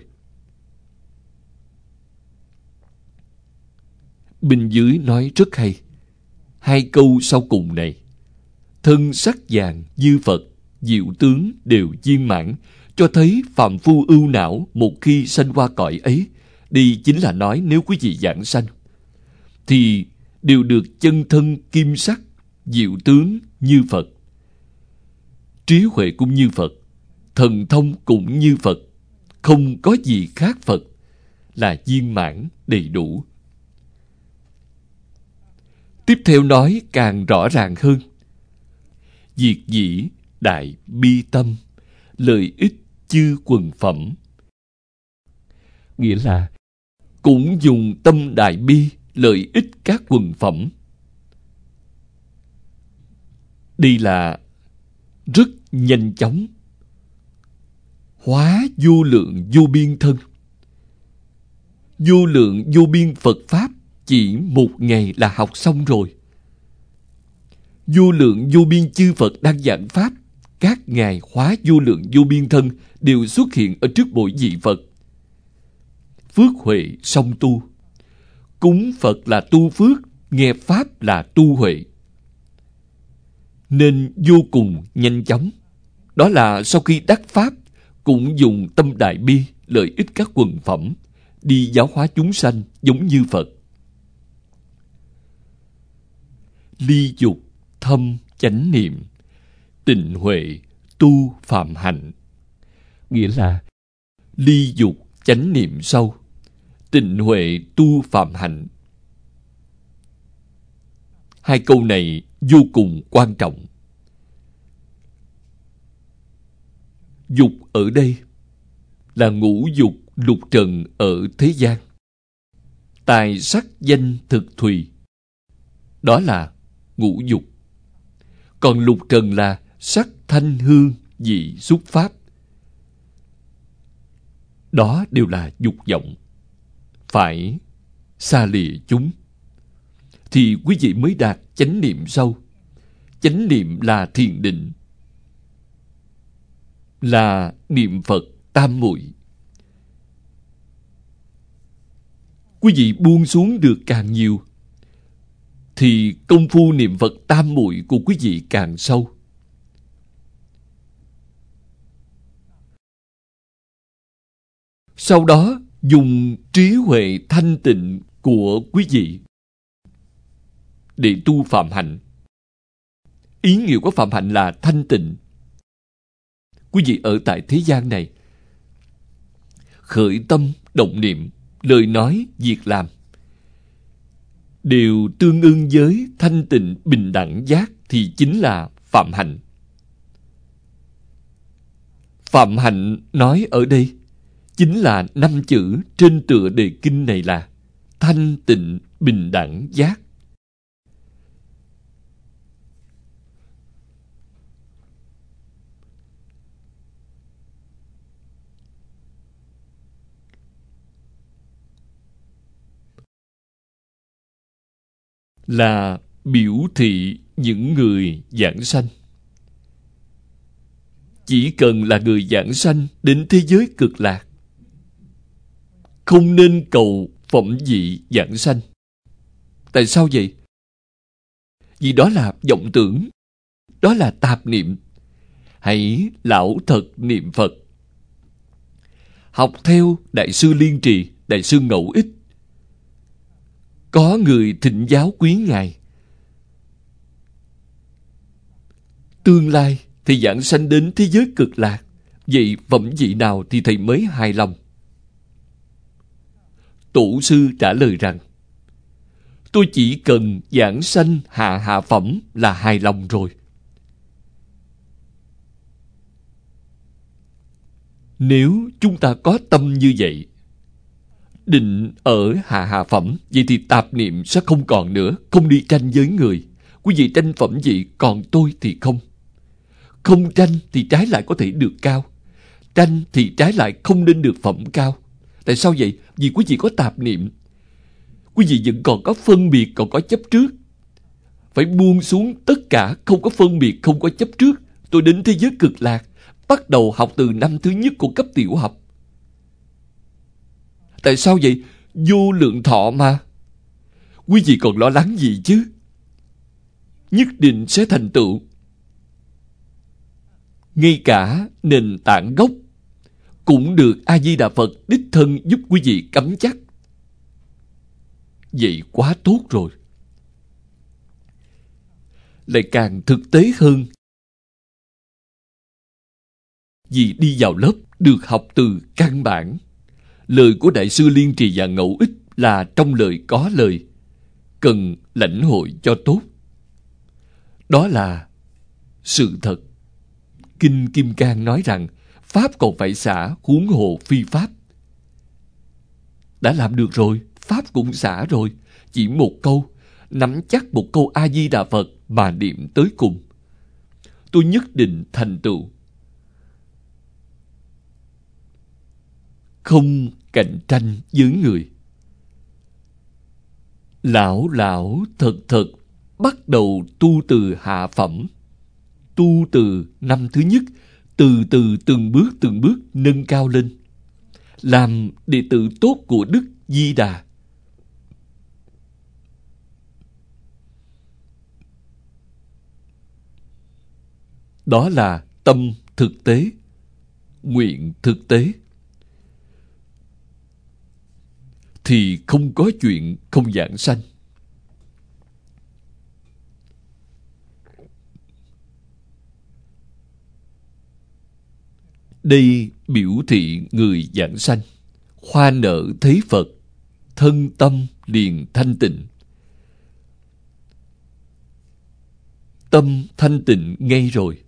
Bên dưới nói rất hay. 2 câu sau cùng này, thân sắc vàng như Phật, diệu tướng đều viên mãn, cho thấy phàm phu ưu não một khi sanh qua cõi ấy, đi chính là nói nếu quý vị giảng sanh, thì đều được chân thân kim sắc, diệu tướng như Phật, trí huệ cũng như Phật, thần thông cũng như Phật, không có gì khác Phật, là viên mãn đầy đủ. Tiếp theo nói càng rõ ràng hơn. Diệt dĩ đại bi tâm, lợi ích chư quần phẩm. Nghĩa là cũng dùng tâm đại bi lợi ích các quần phẩm. Đây là rất nhanh chóng hóa vô lượng vô biên thân. Vô lượng vô biên Phật Pháp chỉ 1 ngày là học xong rồi. Vô lượng vô biên chư Phật đang giảng Pháp, các ngài hóa vô lượng vô biên thân đều xuất hiện ở trước bội vị Phật. Phước huệ song tu. Cúng Phật là tu phước, nghe Pháp là tu huệ. Nên vô cùng nhanh chóng. Đó là sau khi đắc Pháp, cũng dùng tâm đại bi, lợi ích các quần phẩm, đi giáo hóa chúng sanh giống như Phật. Ly dục, thâm, chánh niệm, tịnh huệ, tu phạm hạnh. Nghĩa là ly dục, chánh niệm sâu, tịnh huệ, tu phạm hạnh. 2 câu này vô cùng quan trọng. Dục ở đây là ngũ dục lục trần ở thế gian. Tài sắc danh thực thùy, đó là ngũ dục. Còn lục trần là sắc thanh hương vị xúc pháp, đó đều là dục vọng. Phải xa lìa chúng, thì quý vị mới đạt chánh niệm sâu. Chánh niệm là thiền định, là niệm Phật tam muội. quý vị buông xuống được càng nhiều, thì công phu niệm Phật tam muội của quý vị càng sâu. Sau đó dùng trí huệ thanh tịnh của quý vị để tu phạm hạnh. Ý nghĩa của phạm hạnh là thanh tịnh. Quý vị ở tại thế gian này, khởi tâm, động niệm, lời nói, việc làm đều tương ưng với thanh tịnh bình đẳng giác thì chính là phạm hạnh. Phạm hạnh nói ở đây chính là 5 chữ trên tựa đề kinh này là thanh tịnh bình đẳng giác. Là biểu thị những người giảng sanh. Chỉ cần là người giảng sanh đến thế giới cực lạc, không nên cầu phẩm vị giảng sanh. Tại sao vậy? Vì đó là vọng tưởng, đó là tạp niệm. Hãy lão thật niệm Phật. Học theo Đại sư Liên Trì, Đại sư Ngẫu Ích. Có người thịnh giáo quý ngài. Tương lai thì giảng sanh đến thế giới cực lạc. Vậy phẩm vị nào thì thầy mới hài lòng? Tổ sư trả lời rằng, tôi chỉ cần giảng sanh hạ phẩm là hài lòng rồi. Nếu chúng ta có tâm như vậy, định ở hạ phẩm, vậy thì tạp niệm sẽ không còn nữa, không đi tranh với người. Quý vị tranh phẩm vị, còn tôi thì không. Không tranh thì trái lại có thể được cao. Tranh thì trái lại không nên được phẩm cao. Tại sao vậy? Vì quý vị có tạp niệm. Quý vị vẫn còn có phân biệt, còn có chấp trước. Phải buông xuống tất cả, không có phân biệt, không có chấp trước. Tôi đến thế giới cực lạc, bắt đầu học từ năm thứ nhất của cấp tiểu học. Tại sao vậy? Vô lượng thọ mà. Quý vị còn lo lắng gì chứ? Nhất định sẽ thành tựu. Ngay cả nền tảng gốc cũng được A-di-đà Phật đích thân giúp quý vị cắm chắc. Vậy quá tốt rồi. Lại càng thực tế hơn. Vì đi vào lớp được học từ căn bản. Lời của Đại sư Liên Trì và Ngẫu Ích là trong lời có lời, cần lãnh hội cho tốt. Đó là sự thật. Kinh Kim Cang nói rằng Pháp còn phải xả, huống hồ phi Pháp. Đã làm được rồi, Pháp cũng xả rồi. Chỉ một câu, nắm chắc một câu A-di-đà Phật mà niệm tới cùng. Tôi nhất định thành tựu. Không cạnh tranh với người. Lão thật bắt đầu tu từ hạ phẩm. Tu từ năm thứ nhất, từ từ từng bước nâng cao lên. Làm đệ tử tốt của Đức Di Đà. Đó là tâm thực tế, nguyện thực tế. Thì không có chuyện không giảng sanh. Đây biểu thị người giảng sanh, hoa nở thấy Phật, thân tâm liền thanh tịnh. Tâm thanh tịnh ngay rồi.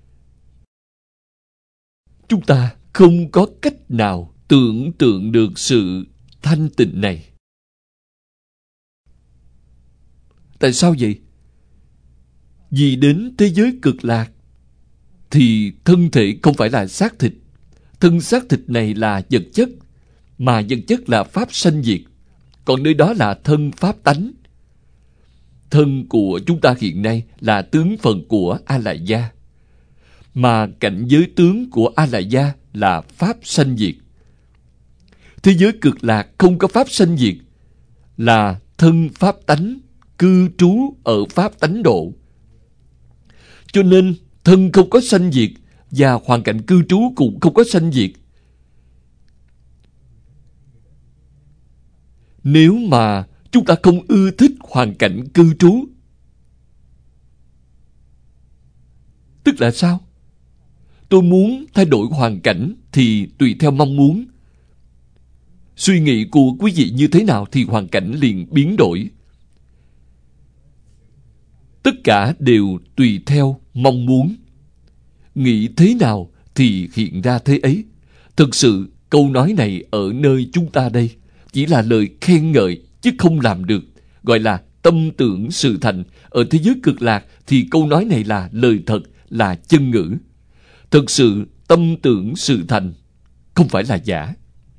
Chúng ta không có cách nào tưởng tượng được sự thanh tịnh này. Tại sao vậy? Vì đến thế giới cực lạc thì thân thể không phải là xác thịt. Thân xác thịt này là vật chất, mà vật chất là pháp sanh diệt. Còn nơi đó là thân pháp tánh. Thân của chúng ta hiện nay là tướng phần của A-lại gia, mà cảnh giới tướng của A-lại gia là pháp sanh diệt. Thế giới cực lạc không có pháp sanh diệt, là thân pháp tánh, cư trú ở pháp tánh độ. Cho nên thân không có sanh diệt và hoàn cảnh cư trú cũng không có sanh diệt. Nếu mà chúng ta không ưa thích hoàn cảnh cư trú, tức là sao? Tôi muốn thay đổi hoàn cảnh thì tùy theo mong muốn. Suy nghĩ của quý vị như thế nào thì hoàn cảnh liền biến đổi. Tất cả đều tùy theo mong muốn. Nghĩ thế nào thì hiện ra thế ấy. Thực sự câu nói này ở nơi chúng ta đây chỉ là lời khen ngợi chứ không làm được, gọi là tâm tưởng sự thành. Ở thế giới cực lạc thì câu nói này là lời thật, là chân ngữ. Thực sự tâm tưởng sự thành, không phải là giả.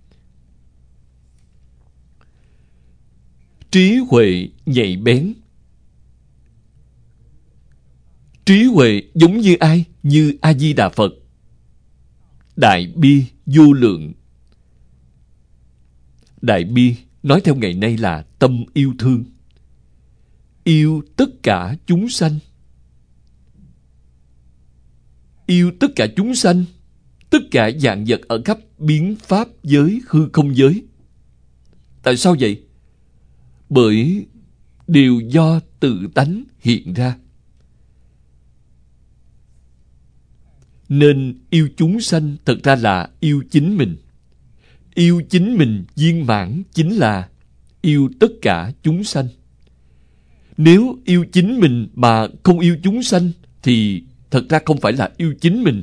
Trí huệ nhạy bén. Trí huệ giống như ai? Như A-di-đà Phật. Đại bi vô lượng. Đại bi nói theo ngày nay là tâm yêu thương. Yêu tất cả chúng sanh. Yêu tất cả chúng sanh, tất cả vạn vật ở khắp biến pháp giới, hư không giới. Tại sao vậy? Bởi đều do tự tánh hiện ra. Nên yêu chúng sanh thật ra là yêu chính mình. Yêu chính mình viên mãn chính là yêu tất cả chúng sanh. Nếu yêu chính mình mà không yêu chúng sanh thì thật ra không phải là yêu chính mình.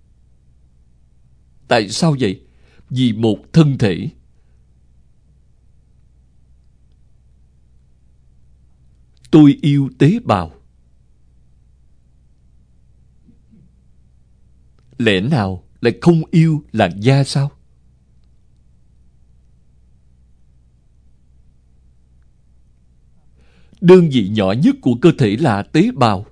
Tại sao vậy? Vì một thân thể. Tôi yêu tế bào. Lẽ nào lại không yêu làn da sao? Đơn vị nhỏ nhất của cơ thể là tế bào.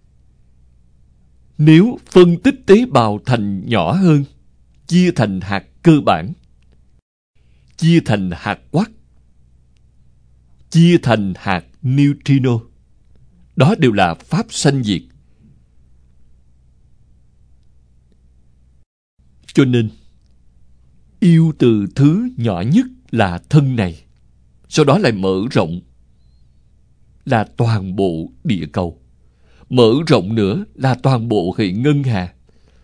Nếu phân tích tế bào thành nhỏ hơn, chia thành hạt cơ bản, chia thành hạt quark, chia thành hạt neutrino, đó đều là pháp sanh diệt. Cho nên yêu từ thứ nhỏ nhất là thân này, sau đó lại mở rộng là toàn bộ địa cầu, mở rộng nữa là toàn bộ hệ ngân hà,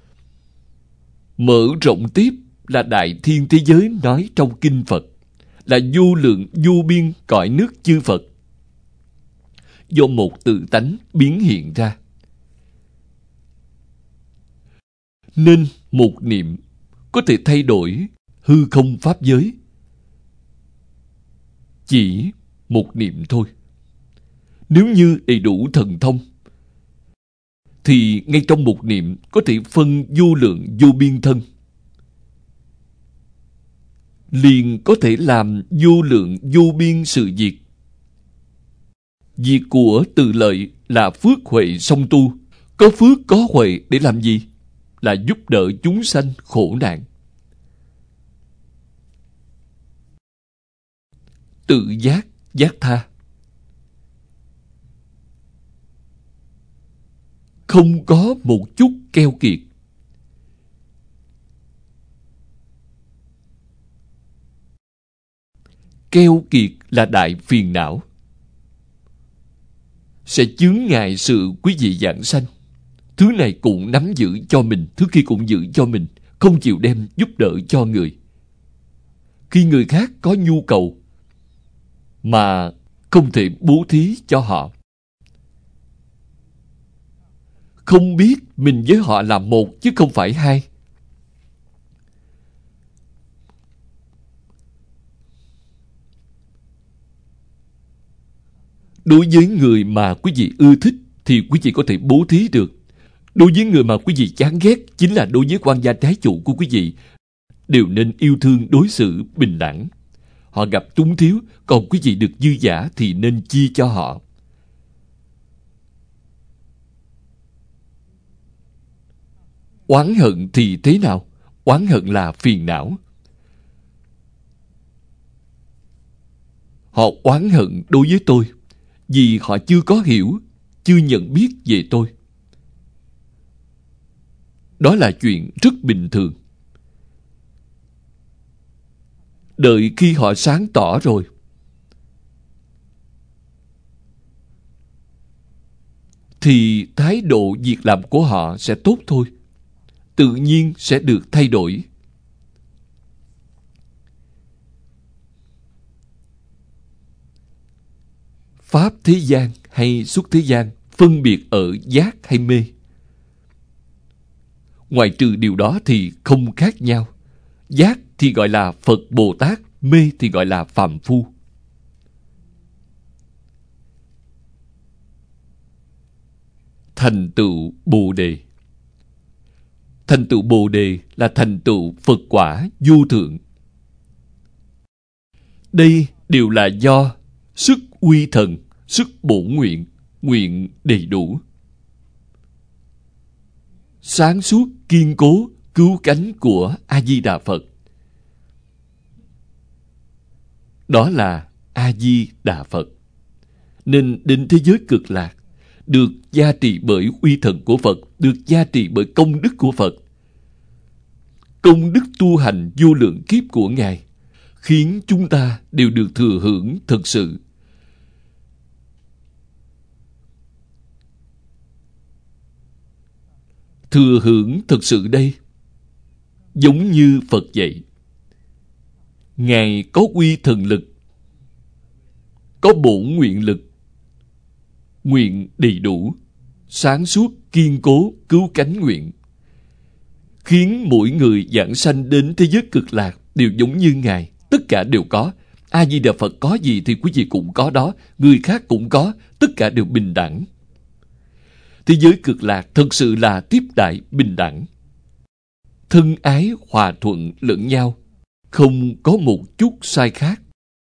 mở rộng tiếp là đại thiên thế giới nói trong kinh Phật, là vô lượng vô biên cõi nước chư Phật, do một tự tánh biến hiện ra. Nên một niệm có thể thay đổi hư không pháp giới. Chỉ một niệm thôi. Nếu như đầy đủ thần thông thì ngay trong một niệm có thể phân vô lượng vô biên thân, liền có thể làm vô lượng vô biên sự việc. Việc của từ lợi là phước huệ song tu. Có phước có huệ để làm gì? Là giúp đỡ chúng sanh khổ nạn. Tự giác, giác tha. Không có một chút keo kiệt. Keo kiệt là đại phiền não, sẽ chướng ngại sự quý vị giảng sanh. Thứ này cũng nắm giữ cho mình, thứ kia cũng giữ cho mình, không chịu đem giúp đỡ cho người. Khi người khác có nhu cầu mà không thể bố thí cho họ, không biết mình với họ là một chứ không phải hai. Đối với người mà quý vị ưa thích thì quý vị có thể bố thí được. Đối với người mà quý vị chán ghét, chính là đối với quan gia trái chủ của quý vị, đều nên yêu thương đối xử bình đẳng. Họ gặp túng thiếu, còn quý vị được dư dả thì nên chia cho họ. Oán hận thì thế nào? Oán hận là phiền não. Họ oán hận đối với tôi vì họ chưa có hiểu, chưa nhận biết về tôi. Đó là chuyện rất bình thường. Đợi khi họ sáng tỏ rồi, thì thái độ việc làm của họ sẽ tốt thôi. Tự nhiên sẽ được thay đổi. Pháp thế gian hay xuất thế gian phân biệt ở giác hay mê. Ngoại trừ điều đó thì không khác nhau. Giác thì gọi là Phật Bồ Tát, mê thì gọi là phàm phu. Thành tựu Bồ Đề. Thành tựu Bồ Đề là thành tựu Phật quả vô thượng. Đây đều là do sức uy thần, sức bổn nguyện, nguyện đầy đủ. Sáng suốt, kiên cố, cứu cánh của A-di-đà Phật. Đó là A-di-đà Phật. Nên đến thế giới cực lạc, được gia trì bởi uy thần của Phật, được gia trì bởi công đức của Phật. Công đức tu hành vô lượng kiếp của Ngài khiến chúng ta đều được thừa hưởng thực sự. Thừa hưởng thực sự đây giống như Phật dạy. Ngài có uy thần lực, có bổn nguyện lực, nguyện đầy đủ, sáng suốt, kiên cố, cứu cánh nguyện, khiến mỗi người giảng sanh đến thế giới cực lạc đều giống như Ngài. Tất cả đều có. A-di-đà Phật có gì thì quý vị cũng có đó, người khác cũng có, tất cả đều bình đẳng. Thế giới cực lạc thật sự là tiếp đại bình đẳng. Thân ái hòa thuận lẫn nhau, không có một chút sai khác.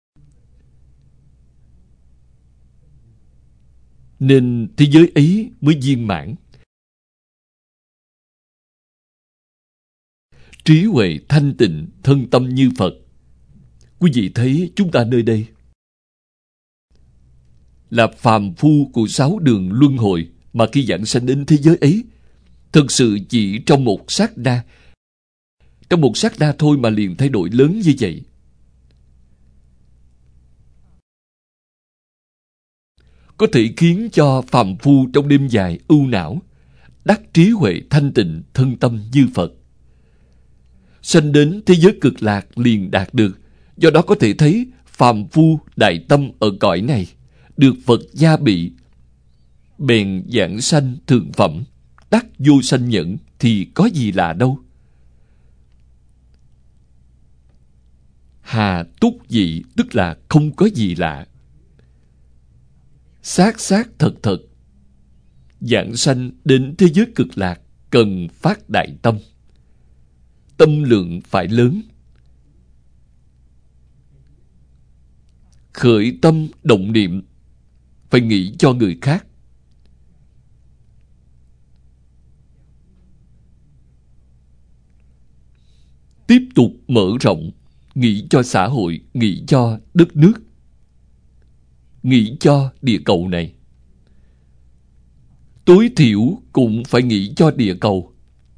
Nên thế giới ấy mới viên mãn. Trí huệ thanh tịnh, thân tâm như Phật. Quý vị thấy chúng ta nơi đây là phàm phu của 6 đường luân hồi, mà khi giảng sanh đến thế giới ấy, thực sự chỉ trong một sát na. Trong một sát na thôi mà liền thay đổi lớn như vậy. Có thể khiến cho phàm phu trong đêm dài ưu não, đắc trí huệ thanh tịnh, thân tâm như Phật. Sanh đến thế giới cực lạc liền đạt được. Do đó có thể thấy phàm phu đại tâm ở cõi này được Phật gia bị, bèn giảng sanh thượng phẩm, đắc vô sanh nhẫn thì có gì lạ đâu. Hà túc dị tức là không có gì lạ. Xác xác thật thật. Giảng sanh đến thế giới cực lạc cần phát đại tâm. Tâm lượng phải lớn. Khởi tâm động niệm phải nghĩ cho người khác. Tiếp tục mở rộng, nghĩ cho xã hội, nghĩ cho đất nước, nghĩ cho địa cầu này. Tối thiểu cũng phải nghĩ cho địa cầu.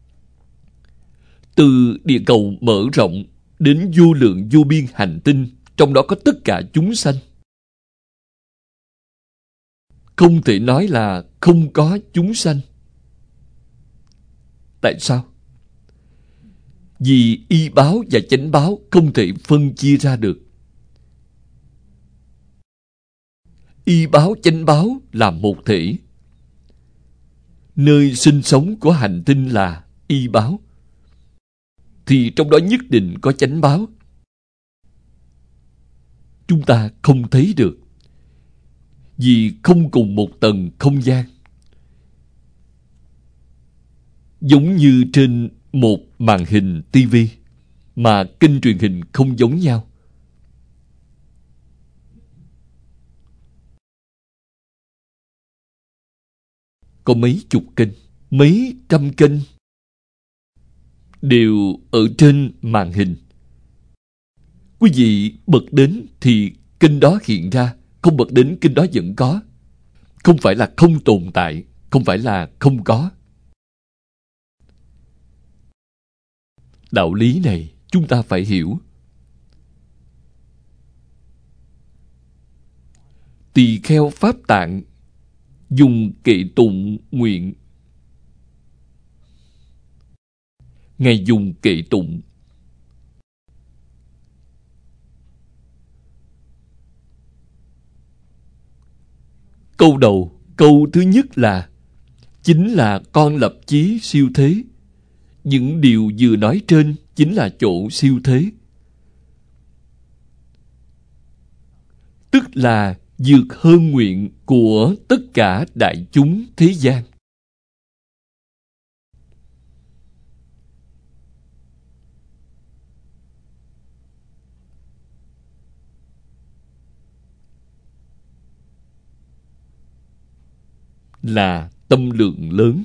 Từ địa cầu mở rộng đến vô lượng vô biên hành tinh, trong đó có tất cả chúng sanh. Không thể nói là không có chúng sanh. Tại sao? Vì y báo và chánh báo không thể phân chia ra được. Y báo chánh báo là một thể. Nơi sinh sống của hành tinh là y báo, thì trong đó nhất định có chánh báo. Chúng ta không thấy được, vì không cùng một tầng không gian. Giống như trên một màn hình TV mà kênh truyền hình không giống nhau. Có mấy chục kênh, mấy trăm kênh đều ở trên màn hình. Quý vị bật đến thì kinh đó hiện ra, không bật đến kinh đó vẫn có. Không phải là không tồn tại, không phải là không có. Đạo lý này chúng ta phải hiểu. Tỳ kheo Pháp Tạng dùng kệ tụng nguyện. Ngài dùng kệ tụng. Câu đầu, câu thứ nhất là chính là con lập chí siêu thế. Những điều vừa nói trên chính là chỗ siêu thế. Tức là vượt hơn nguyện của tất cả đại chúng thế gian. Là tâm lượng lớn.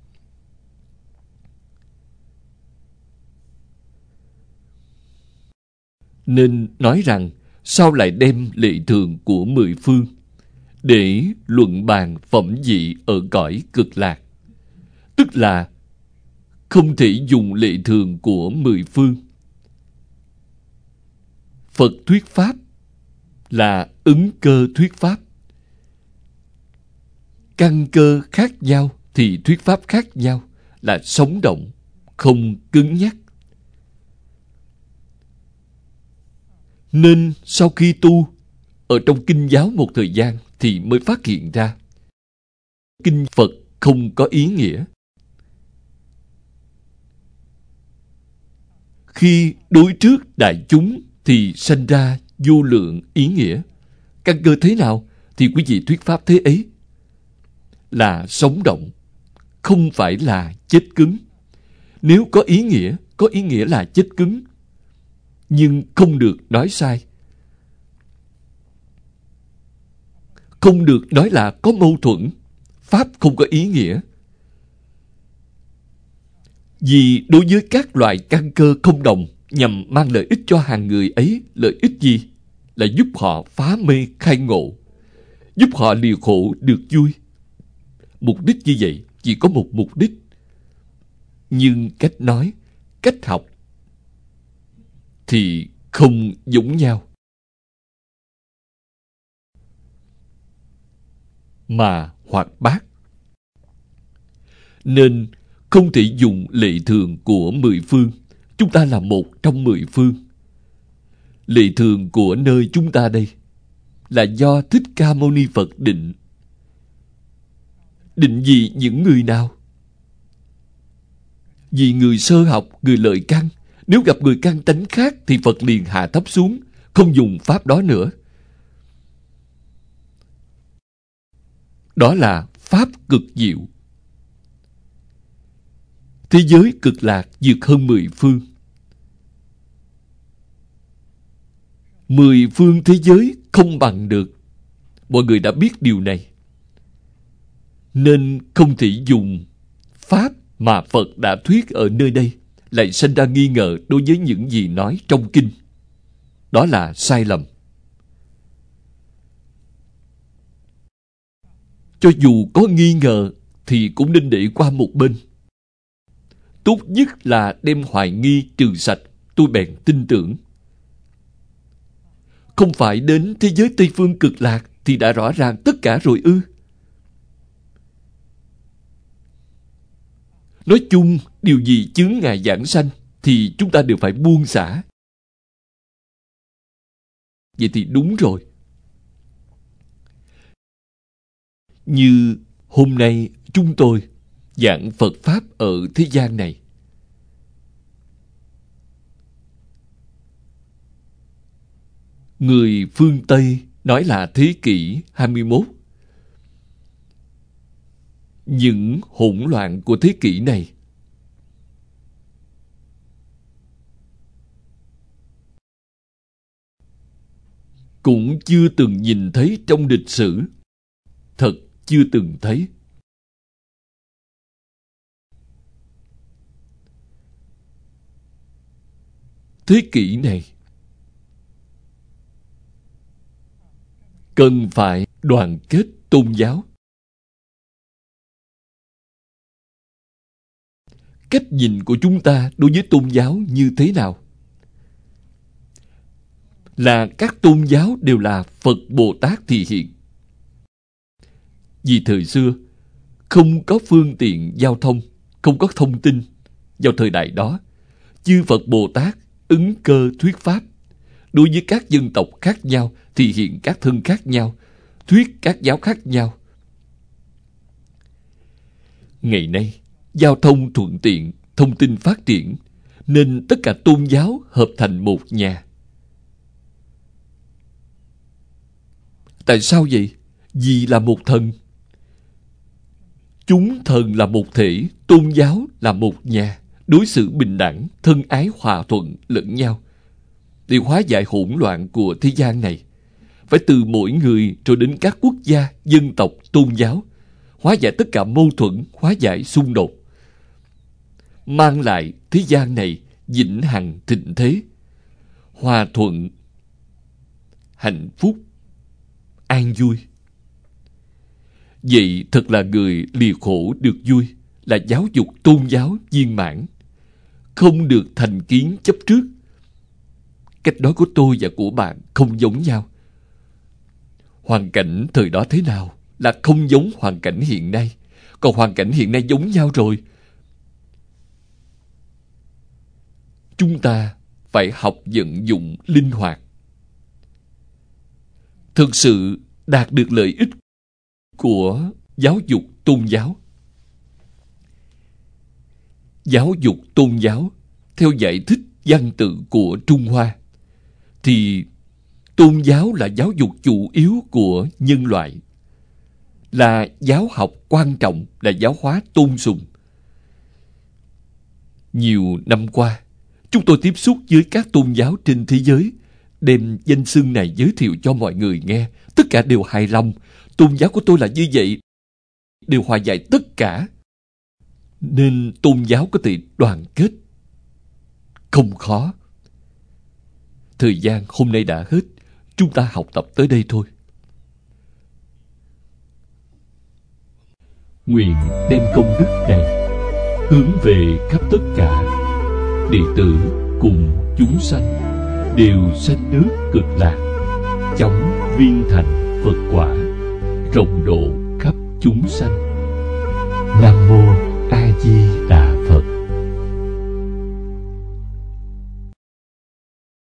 Nên nói rằng sao lại đem lệ thường của mười phương để luận bàn phẩm vị ở cõi cực lạc. Tức là không thể dùng lệ thường của mười phương. Phật thuyết Pháp là ứng cơ thuyết Pháp. Căn cơ khác nhau thì thuyết Pháp khác nhau, là sống động, không cứng nhắc. Nên sau khi tu ở trong kinh giáo một thời gian thì mới phát hiện ra kinh Phật không có ý nghĩa. Khi đối trước đại chúng thì sanh ra vô lượng ý nghĩa. Căn cơ thế nào thì quý vị thuyết Pháp thế ấy. Là sống động, không phải là chết cứng. Nếu có ý nghĩa là chết cứng. Nhưng không được nói sai. Không được nói là có mâu thuẫn. Pháp không có ý nghĩa. Vì đối với các loại căn cơ không đồng nhằm mang lợi ích cho hàng người ấy, lợi ích gì? Là giúp họ phá mê khai ngộ, giúp họ lìa khổ được vui. Mục đích như vậy chỉ có một mục đích. Nhưng cách nói, cách học thì không giống nhau. Mà hoạt bát. Nên không thể dùng lệ thường của mười phương. Chúng ta là một trong mười phương. Lệ thường của nơi chúng ta đây là do Thích Ca Mâu Ni Phật định. Định vì những người nào? Vì người sơ học, người lợi căn. Nếu gặp người căn tánh khác thì Phật liền hạ thấp xuống, không dùng pháp đó nữa. Đó là pháp cực diệu. Thế giới cực lạc vượt hơn mười phương. Mười phương thế giới không bằng được. Mọi người đã biết điều này. Nên không thể dùng pháp mà Phật đã thuyết ở nơi đây lại sinh ra nghi ngờ đối với những gì nói trong kinh. Đó là sai lầm. Cho dù có nghi ngờ thì cũng nên để qua một bên. Tốt nhất là đem hoài nghi trừ sạch, tôi bèn tin tưởng. Không phải đến thế giới Tây Phương cực lạc thì đã rõ ràng tất cả rồi ư? Nói chung, điều gì chướng ngại giảng sanh thì chúng ta đều phải buông xả. Vậy thì đúng rồi. Như hôm nay chúng tôi giảng Phật Pháp ở thế gian này. Người phương Tây nói là thế kỷ 21. Những hỗn loạn của thế kỷ này cũng chưa từng nhìn thấy trong lịch sử. Thật chưa từng thấy. Thế kỷ này cần phải đoàn kết tôn giáo. Cách nhìn của chúng ta đối với tôn giáo như thế nào? Là các tôn giáo đều là Phật Bồ Tát thị hiện. Vì thời xưa không có phương tiện giao thông, không có thông tin. Vào thời đại đó, chư Phật Bồ Tát ứng cơ thuyết pháp. Đối với các dân tộc khác nhau thì hiện các thân khác nhau, thuyết các giáo khác nhau. Ngày nay, giao thông thuận tiện, thông tin phát triển, nên tất cả tôn giáo hợp thành một nhà. Tại sao vậy? Vì là một thần. Chúng thần là một thể, tôn giáo là một nhà, đối xử bình đẳng, thân ái hòa thuận lẫn nhau, để hóa giải hỗn loạn của thế gian này. Phải từ mỗi người rồi đến các quốc gia, dân tộc, tôn giáo, hóa giải tất cả mâu thuẫn, hóa giải xung đột, mang lại thế gian này vĩnh hằng thịnh thế, hòa thuận, hạnh phúc, an vui. Vậy thật là người lìa khổ được vui, là giáo dục tôn giáo viên mãn, không được thành kiến chấp trước. Cách nói của tôi và của bạn không giống nhau. Hoàn cảnh thời đó thế nào là không giống hoàn cảnh hiện nay, còn hoàn cảnh hiện nay giống nhau rồi. Chúng ta phải học vận dụng linh hoạt, thực sự đạt được lợi ích của giáo dục tôn giáo. Giáo dục tôn giáo, theo giải thích văn tự của Trung Hoa, thì tôn giáo là giáo dục chủ yếu của nhân loại, là giáo học quan trọng, là giáo hóa tôn sùng. Nhiều năm qua, chúng tôi tiếp xúc với các tôn giáo trên thế giới, đem danh xưng này giới thiệu cho mọi người nghe. Tất cả đều hài lòng. Tôn giáo của tôi là như vậy, đều hòa giải tất cả. Nên tôn giáo có thể đoàn kết không khó. Thời gian hôm nay đã hết, chúng ta học tập tới đây thôi. Nguyện đem công đức này hướng về khắp tất cả đệ tử cùng chúng sanh đều sanh nước Cực Lạc, chóng viên thành Phật quả, rộng độ khắp chúng sanh. Nam mô A Di